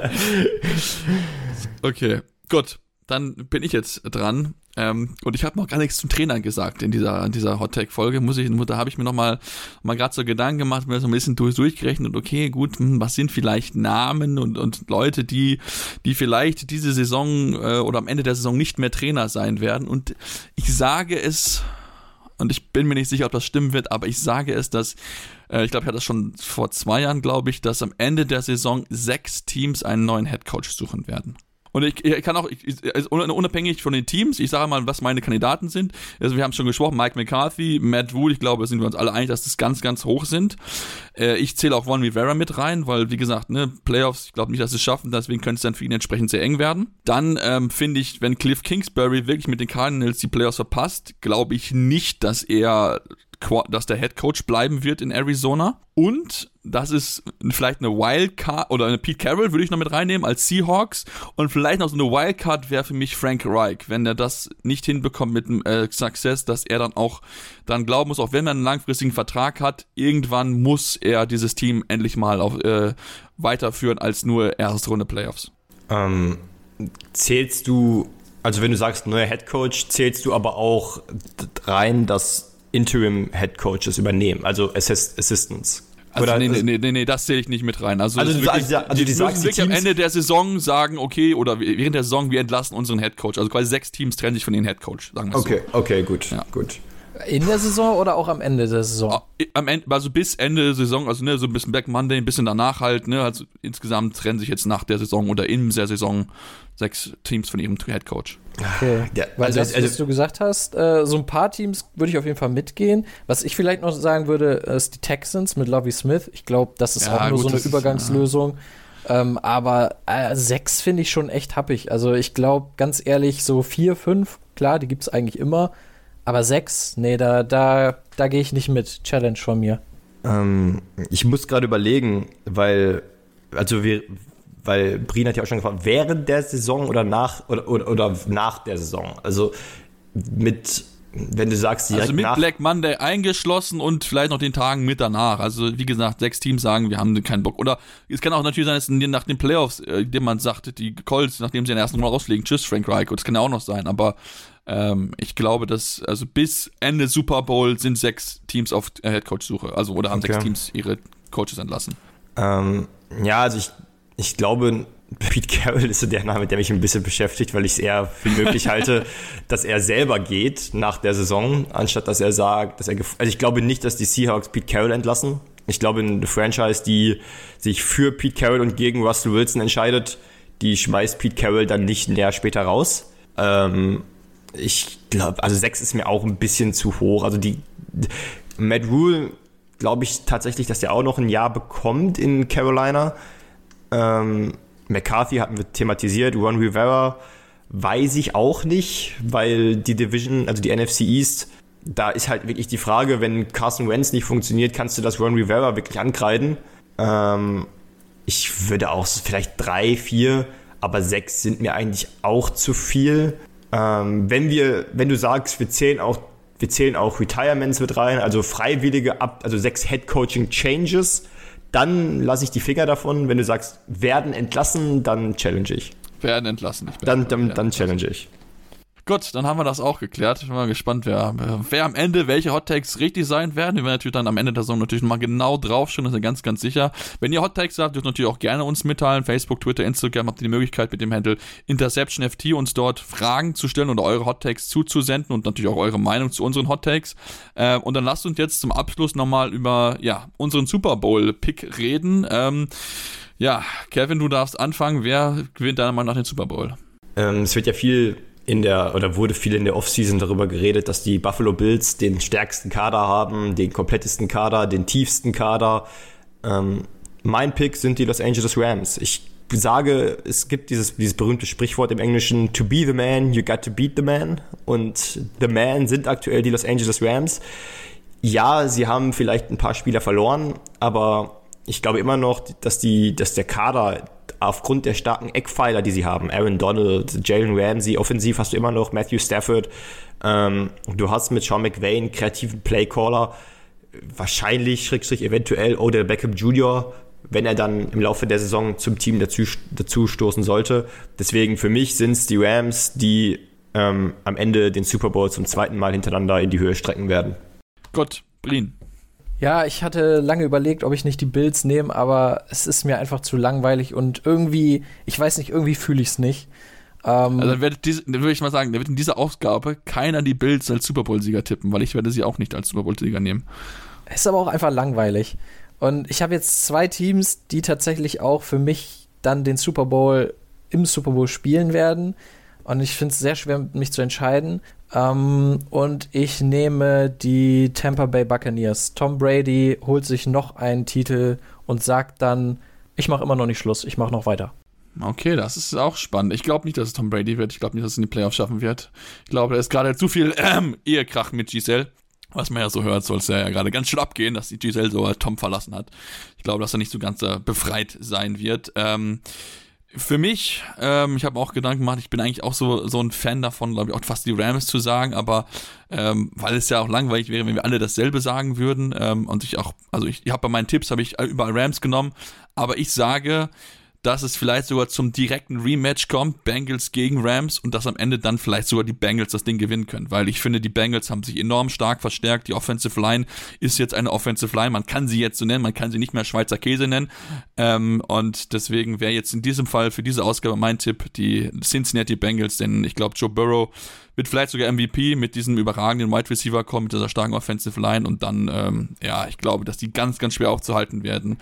Speaker 4: Okay, gut, dann bin ich jetzt dran. Und ich habe noch gar nichts zum Trainer gesagt in dieser Hot-Take-Folge. Da habe ich mir noch mal gerade so Gedanken gemacht, mir so ein bisschen durchgerechnet. Okay, gut, was sind vielleicht Namen und Leute, die vielleicht diese Saison oder am Ende der Saison nicht mehr Trainer sein werden. Und ich sage es, und ich bin mir nicht sicher, ob das stimmen wird, aber ich sage es, dass ich glaube, ich hatte das schon vor 2 Jahren, glaube ich, dass am Ende der Saison 6 Teams einen neuen Headcoach suchen werden. Und ich kann auch, unabhängig von den Teams, ich sage mal, was meine Kandidaten sind. Also wir haben schon gesprochen, Mike McCarthy, Matt Rhule, ich glaube, da sind wir uns alle einig, dass das ganz, ganz hoch sind. Ich zähle auch Ron Rivera mit rein, weil, wie gesagt, Playoffs, ich glaube nicht, dass sie es schaffen, deswegen könnte es dann für ihn entsprechend sehr eng werden. Dann finde ich, wenn Cliff Kingsbury wirklich mit den Cardinals die Playoffs verpasst, glaube ich nicht, dass der Headcoach bleiben wird in Arizona. Und das ist vielleicht eine Wildcard, oder eine Pete Carroll würde ich noch mit reinnehmen als Seahawks. Und vielleicht noch so eine Wildcard wäre für mich Frank Reich, wenn er das nicht hinbekommt mit dem Success, dass er dann auch dann glauben muss, auch wenn er einen langfristigen Vertrag hat, irgendwann muss er dieses Team endlich mal weiterführen als nur erste Runde Playoffs.
Speaker 5: Zählst du, also wenn du sagst neuer Headcoach, zählst du aber auch rein, dass Interim-Headcoaches übernehmen, also Assistants?
Speaker 4: Also nee, das zähle ich nicht mit rein. Also die müssen wirklich am Ende der Saison sagen, okay, oder während der Saison, wir entlassen unseren Headcoach. Also quasi 6 Teams trennen sich von ihrem Headcoach, sagen wir so.
Speaker 5: Okay, gut, ja. Gut.
Speaker 6: In der Saison oder auch am Ende der Saison?
Speaker 4: Am Ende, also bis Ende der Saison, also so ein bisschen Black Monday, ein bisschen danach halt, also insgesamt trennen sich jetzt nach der Saison oder in der Saison 6 Teams von ihrem Headcoach.
Speaker 6: Okay, ja, weil was du gesagt hast, so ein paar Teams würde ich auf jeden Fall mitgehen. Was ich vielleicht noch sagen würde, ist die Texans mit Lovie Smith. Ich glaube, das ist auch nur so eine Übergangslösung. Aber 6 finde ich schon echt happig. Also ich glaube, ganz ehrlich, so 4, 5, klar, die gibt es eigentlich immer. Aber 6, nee, da gehe ich nicht mit. Challenge von mir.
Speaker 5: Ich muss gerade überlegen, weil Brien hat ja auch schon gefragt, während der Saison oder nach der Saison. Also wenn du sagst, direkt
Speaker 4: also mit Black Monday eingeschlossen und vielleicht noch den Tagen mit danach. Also wie gesagt, 6 Teams sagen, wir haben keinen Bock. Oder es kann auch natürlich sein, dass nach den Playoffs jemand sagt, die Colts, nachdem sie in der ersten Runde rausfliegen, tschüss Frank Reich. Das kann ja auch noch sein. Aber ich glaube, dass also bis Ende Super Bowl sind 6 Teams auf Headcoach-Suche. Also oder haben 6 Teams ihre Coaches entlassen.
Speaker 5: Also ich glaube, Pete Carroll ist so der Name, der mich ein bisschen beschäftigt, weil ich es eher für möglich halte, dass er selber geht nach der Saison, anstatt dass er sagt, also ich glaube nicht, dass die Seahawks Pete Carroll entlassen. Ich glaube, eine Franchise, die sich für Pete Carroll und gegen Russell Wilson entscheidet, die schmeißt Pete Carroll dann nicht ein Jahr später raus. Ich glaube, also 6 ist mir auch ein bisschen zu hoch. Also Matt Rhule, glaube ich tatsächlich, dass der auch noch ein Jahr bekommt in Carolina. McCarthy hatten wir thematisiert, Ron Rivera weiß ich auch nicht, weil die Division, also die NFC East, da ist halt wirklich die Frage, wenn Carson Wentz nicht funktioniert, kannst du das Ron Rivera wirklich ankreiden? Ich würde auch vielleicht 3, 4, aber 6 sind mir eigentlich auch zu viel. Wenn du sagst, wir zählen auch Retirements mit rein, also freiwillige also 6 Head-Coaching-Changes, dann lasse ich die Finger davon. Wenn du sagst, werden entlassen, dann challenge ich.
Speaker 4: Werden entlassen.
Speaker 5: Dann challenge ich.
Speaker 4: Gut, dann haben wir das auch geklärt. Ich bin mal gespannt, wer am Ende welche Hot-Takes richtig sein werden. Wir werden natürlich dann am Ende der Saison natürlich mal genau draufschauen, das ist ganz, ganz sicher. Wenn ihr Hot-Takes habt, dürft ihr natürlich auch gerne uns mitteilen. Facebook, Twitter, Instagram habt ihr die Möglichkeit mit dem Handle InterceptionFT uns dort Fragen zu stellen oder eure Hot-Takes zuzusenden und natürlich auch eure Meinung zu unseren Hot-Takes. Und dann lasst uns jetzt zum Abschluss nochmal über unseren Super Bowl-Pick reden. Kevin, du darfst anfangen. Wer gewinnt deiner Meinung nach den Super Bowl?
Speaker 5: Es wird ja wurde viel in der Offseason darüber geredet, dass die Buffalo Bills den stärksten Kader haben, den komplettesten Kader, den tiefsten Kader. Mein Pick sind die Los Angeles Rams. Ich sage, es gibt dieses berühmte Sprichwort im Englischen, to be the man, you got to beat the man. Und the man sind aktuell die Los Angeles Rams. Ja, sie haben vielleicht ein paar Spieler verloren, aber ich glaube immer noch, dass der Kader aufgrund der starken Eckpfeiler, die sie haben, Aaron Donald, Jalen Ramsey, offensiv hast du immer noch Matthew Stafford, du hast mit Sean McVay einen kreativen Playcaller, wahrscheinlich, eventuell Odell Beckham Jr., wenn er dann im Laufe der Saison zum Team dazu stoßen sollte. Deswegen für mich sind es die Rams, die am Ende den Super Bowl zum 2. Mal hintereinander in die Höhe strecken werden.
Speaker 4: Gut, Brien.
Speaker 6: Ja, ich hatte lange überlegt, ob ich nicht die Bills nehme, aber es ist mir einfach zu langweilig und irgendwie, ich weiß nicht, irgendwie fühle ich es nicht.
Speaker 4: Also dann würde ich mal sagen, da wird in dieser Ausgabe keiner die Bills als Super Bowl-Sieger tippen, weil ich werde sie auch nicht als Super Bowl-Sieger nehmen.
Speaker 6: Ist aber auch einfach langweilig. Und ich habe jetzt 2 Teams, die tatsächlich auch für mich dann den Super Bowl im Super Bowl spielen werden. Und ich finde es sehr schwer, mich zu entscheiden. Und ich nehme die Tampa Bay Buccaneers. Tom Brady holt sich noch einen Titel und sagt dann, ich mache immer noch nicht Schluss, ich mache noch weiter.
Speaker 4: Okay, das ist auch spannend. Ich glaube nicht, dass es Tom Brady wird. Ich glaube nicht, dass es in die Playoffs schaffen wird. Ich glaube, da ist gerade zu viel Ehekrach mit Giselle. Was man ja so hört, soll es ja gerade ganz schön abgehen, dass die Giselle so Tom verlassen hat. Ich glaube, dass er nicht so ganz befreit sein wird. Für mich, ich habe auch Gedanken gemacht, ich bin eigentlich auch so ein Fan davon, glaube ich, auch fast die Rams zu sagen, aber weil es ja auch langweilig wäre, wenn wir alle dasselbe sagen würden. Und ich habe bei meinen Tipps, habe ich überall Rams genommen, aber ich sage, dass es vielleicht sogar zum direkten Rematch kommt, Bengals gegen Rams, und dass am Ende dann vielleicht sogar die Bengals das Ding gewinnen können, weil ich finde, die Bengals haben sich enorm stark verstärkt, die Offensive Line ist jetzt eine Offensive Line, man kann sie jetzt so nennen, man kann sie nicht mehr Schweizer Käse nennen, und deswegen wäre jetzt in diesem Fall für diese Ausgabe mein Tipp die Cincinnati Bengals, denn ich glaube, Joe Burrow wird vielleicht sogar MVP mit diesem überragenden Wide Receiver kommen, mit dieser starken Offensive Line, und dann, ich glaube, dass die ganz, ganz schwer aufzuhalten werden,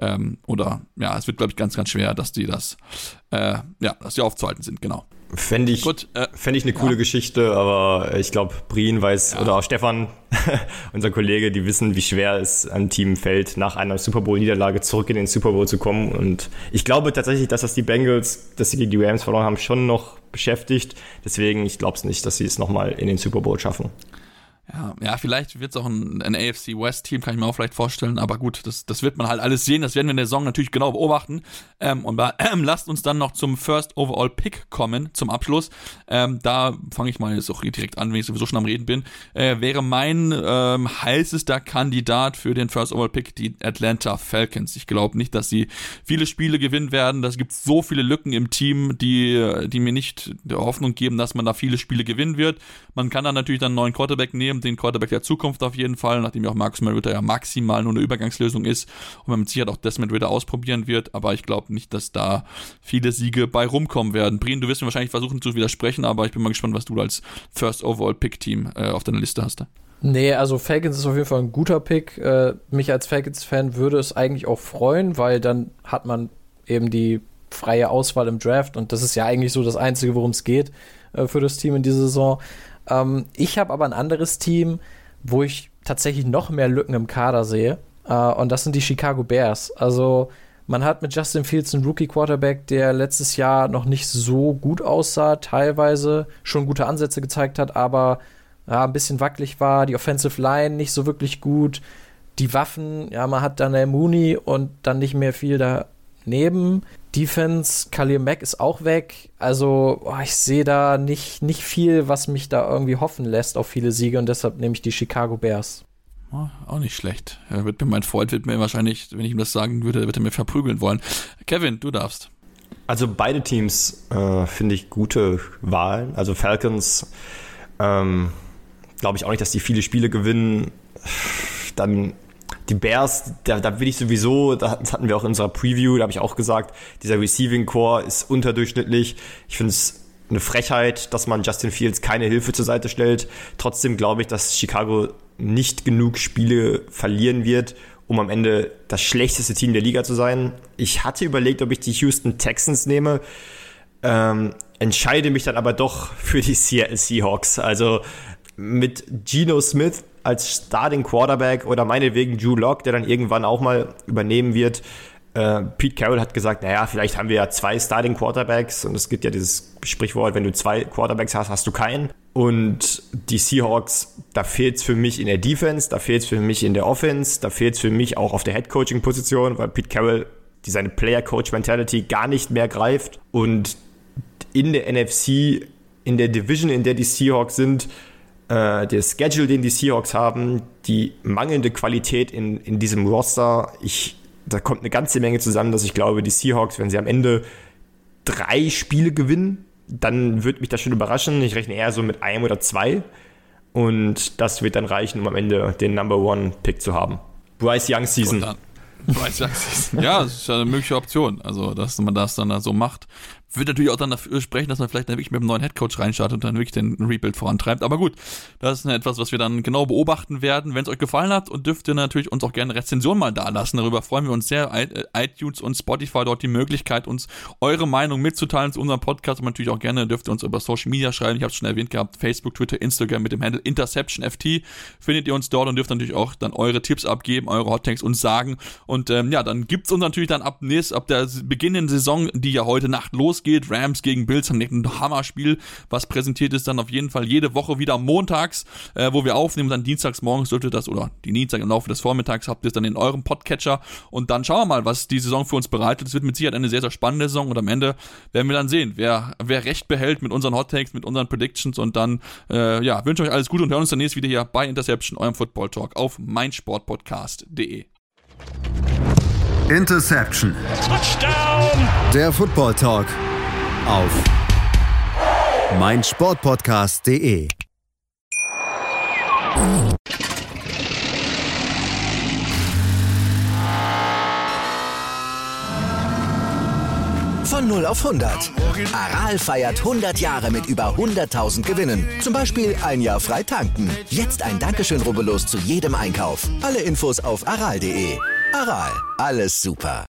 Speaker 4: es wird, glaube ich, ganz, ganz schwer, dass die dass die aufzuhalten sind, genau.
Speaker 5: Fände ich eine coole Geschichte, aber ich glaube, Brien weiß, oder auch Stefan, unser Kollege, die wissen, wie schwer es einem Team fällt, nach einer Super Bowl-Niederlage zurück in den Super Bowl zu kommen. Und ich glaube tatsächlich, dass das die Bengals, dass sie gegen die Rams verloren haben, schon noch beschäftigt. Deswegen, ich glaube es nicht, dass sie es nochmal in den Super Bowl schaffen.
Speaker 4: Ja, vielleicht wird es auch ein AFC West-Team, kann ich mir auch vielleicht vorstellen, aber gut, das wird man halt alles sehen, das werden wir in der Saison natürlich genau beobachten, lasst uns dann noch zum First Overall Pick kommen, zum Abschluss, da fange ich mal jetzt auch direkt an, wenn ich sowieso schon am Reden bin, wäre mein heißester Kandidat für den First Overall Pick die Atlanta Falcons. Ich glaube nicht, dass sie viele Spiele gewinnen werden, es gibt so viele Lücken im Team, die mir nicht der Hoffnung geben, dass man da viele Spiele gewinnen wird. Man kann dann natürlich dann einen neuen Quarterback nehmen, den Quarterback der Zukunft auf jeden Fall, nachdem ja auch Marcus Mariota ja maximal nur eine Übergangslösung ist und man mit Sicherheit auch Desmond Ridder ausprobieren wird, aber ich glaube nicht, dass da viele Siege bei rumkommen werden. Brien, du wirst mir wahrscheinlich versuchen zu widersprechen, aber ich bin mal gespannt, was du als First Overall Pick Team auf deiner Liste hast.
Speaker 6: Nee, also Falcons ist auf jeden Fall ein guter Pick. Mich als Falcons-Fan würde es eigentlich auch freuen, weil dann hat man eben die freie Auswahl im Draft und das ist ja eigentlich so das Einzige, worum es geht für das Team in dieser Saison. Ich habe aber ein anderes Team, wo ich tatsächlich noch mehr Lücken im Kader sehe. Und das sind die Chicago Bears. Also man hat mit Justin Fields einen Rookie-Quarterback, der letztes Jahr noch nicht so gut aussah, teilweise schon gute Ansätze gezeigt hat, aber ein bisschen wackelig war. Die Offensive Line nicht so wirklich gut. Die Waffen, man hat dann Mooney und dann nicht mehr viel daneben. Defense, Khalil Mack ist auch weg. Also ich sehe da nicht viel, was mich da irgendwie hoffen lässt auf viele Siege und deshalb nehme ich die Chicago Bears.
Speaker 4: Oh, auch nicht schlecht. Mein Freund wird mir wahrscheinlich, wenn ich ihm das sagen würde, wird er mir verprügeln wollen. Kevin, du darfst.
Speaker 5: Also beide Teams finde ich gute Wahlen. Also Falcons glaube ich auch nicht, dass die viele Spiele gewinnen. Dann die Bears, da will ich sowieso, das hatten wir auch in unserer Preview, da habe ich auch gesagt, dieser Receiving Core ist unterdurchschnittlich. Ich finde es eine Frechheit, dass man Justin Fields keine Hilfe zur Seite stellt. Trotzdem glaube ich, dass Chicago nicht genug Spiele verlieren wird, um am Ende das schlechteste Team der Liga zu sein. Ich hatte überlegt, ob ich die Houston Texans nehme, entscheide mich dann aber doch für die Seattle Seahawks. Also mit Geno Smith als Starting Quarterback oder meinetwegen Drew Lock, der dann irgendwann auch mal übernehmen wird. Pete Carroll hat gesagt, naja, vielleicht haben wir ja 2 Starting Quarterbacks und es gibt ja dieses Sprichwort, wenn du 2 Quarterbacks hast, hast du keinen. Und die Seahawks, da fehlt es für mich in der Defense, da fehlt es für mich in der Offense, da fehlt es für mich auch auf der Head-Coaching-Position, weil Pete Carroll seine Player-Coach-Mentality gar nicht mehr greift. Und in der NFC, in der Division, in der die Seahawks sind, der Schedule, den die Seahawks haben, die mangelnde Qualität in diesem Roster, da kommt eine ganze Menge zusammen, dass ich glaube, die Seahawks, wenn sie am Ende 3 Spiele gewinnen, dann würde mich das schon überraschen. Ich rechne eher so mit 1 oder 2 und das wird dann reichen, um am Ende den Number-One-Pick zu haben. Bryce Young Season.
Speaker 4: Ja, das ist ja eine mögliche Option, also dass man das dann so macht. Wird natürlich auch dann dafür sprechen, dass man vielleicht dann wirklich mit einem neuen Headcoach reinstartet und dann wirklich den Rebuild vorantreibt. Aber gut, das ist etwas, was wir dann genau beobachten werden. Wenn es euch gefallen hat, und dürft ihr natürlich uns auch gerne Rezension mal dalassen. Darüber freuen wir uns sehr. iTunes und Spotify, dort die Möglichkeit, uns eure Meinung mitzuteilen zu unserem Podcast. Und natürlich auch gerne dürft ihr uns über Social Media schreiben. Ich habe es schon erwähnt gehabt, Facebook, Twitter, Instagram mit dem Handle InterceptionFT. Findet ihr uns dort und dürft natürlich auch dann eure Tipps abgeben, eure Hot-Takes uns sagen. Und dann gibt es uns natürlich dann ab der beginnenden Saison, die ja heute Nacht losgeht, Rams gegen Bills, haben ein Hammerspiel, was präsentiert ist dann auf jeden Fall jede Woche wieder montags, wo wir aufnehmen, dann dienstags morgens dürfte das, oder die Dienstag im Laufe des Vormittags habt ihr es dann in eurem Podcatcher und dann schauen wir mal, was die Saison für uns bereitet. Es wird mit Sicherheit eine sehr, sehr spannende Saison und am Ende werden wir dann sehen, wer recht behält mit unseren Hot Takes, mit unseren Predictions und dann wünsche euch alles Gute und hören uns dann nächstes wieder hier bei Interception, eurem Football Talk auf meinsportpodcast.de.
Speaker 2: Interception.
Speaker 8: Touchdown.
Speaker 2: Der Football Talk auf meinsportpodcast.de.
Speaker 1: Von 0 auf 100. Aral feiert 100 Jahre mit über 100.000 Gewinnen. Zum Beispiel ein Jahr frei tanken. Jetzt ein Dankeschön, rubbellos zu jedem Einkauf. Alle Infos auf aral.de. Aral, alles super.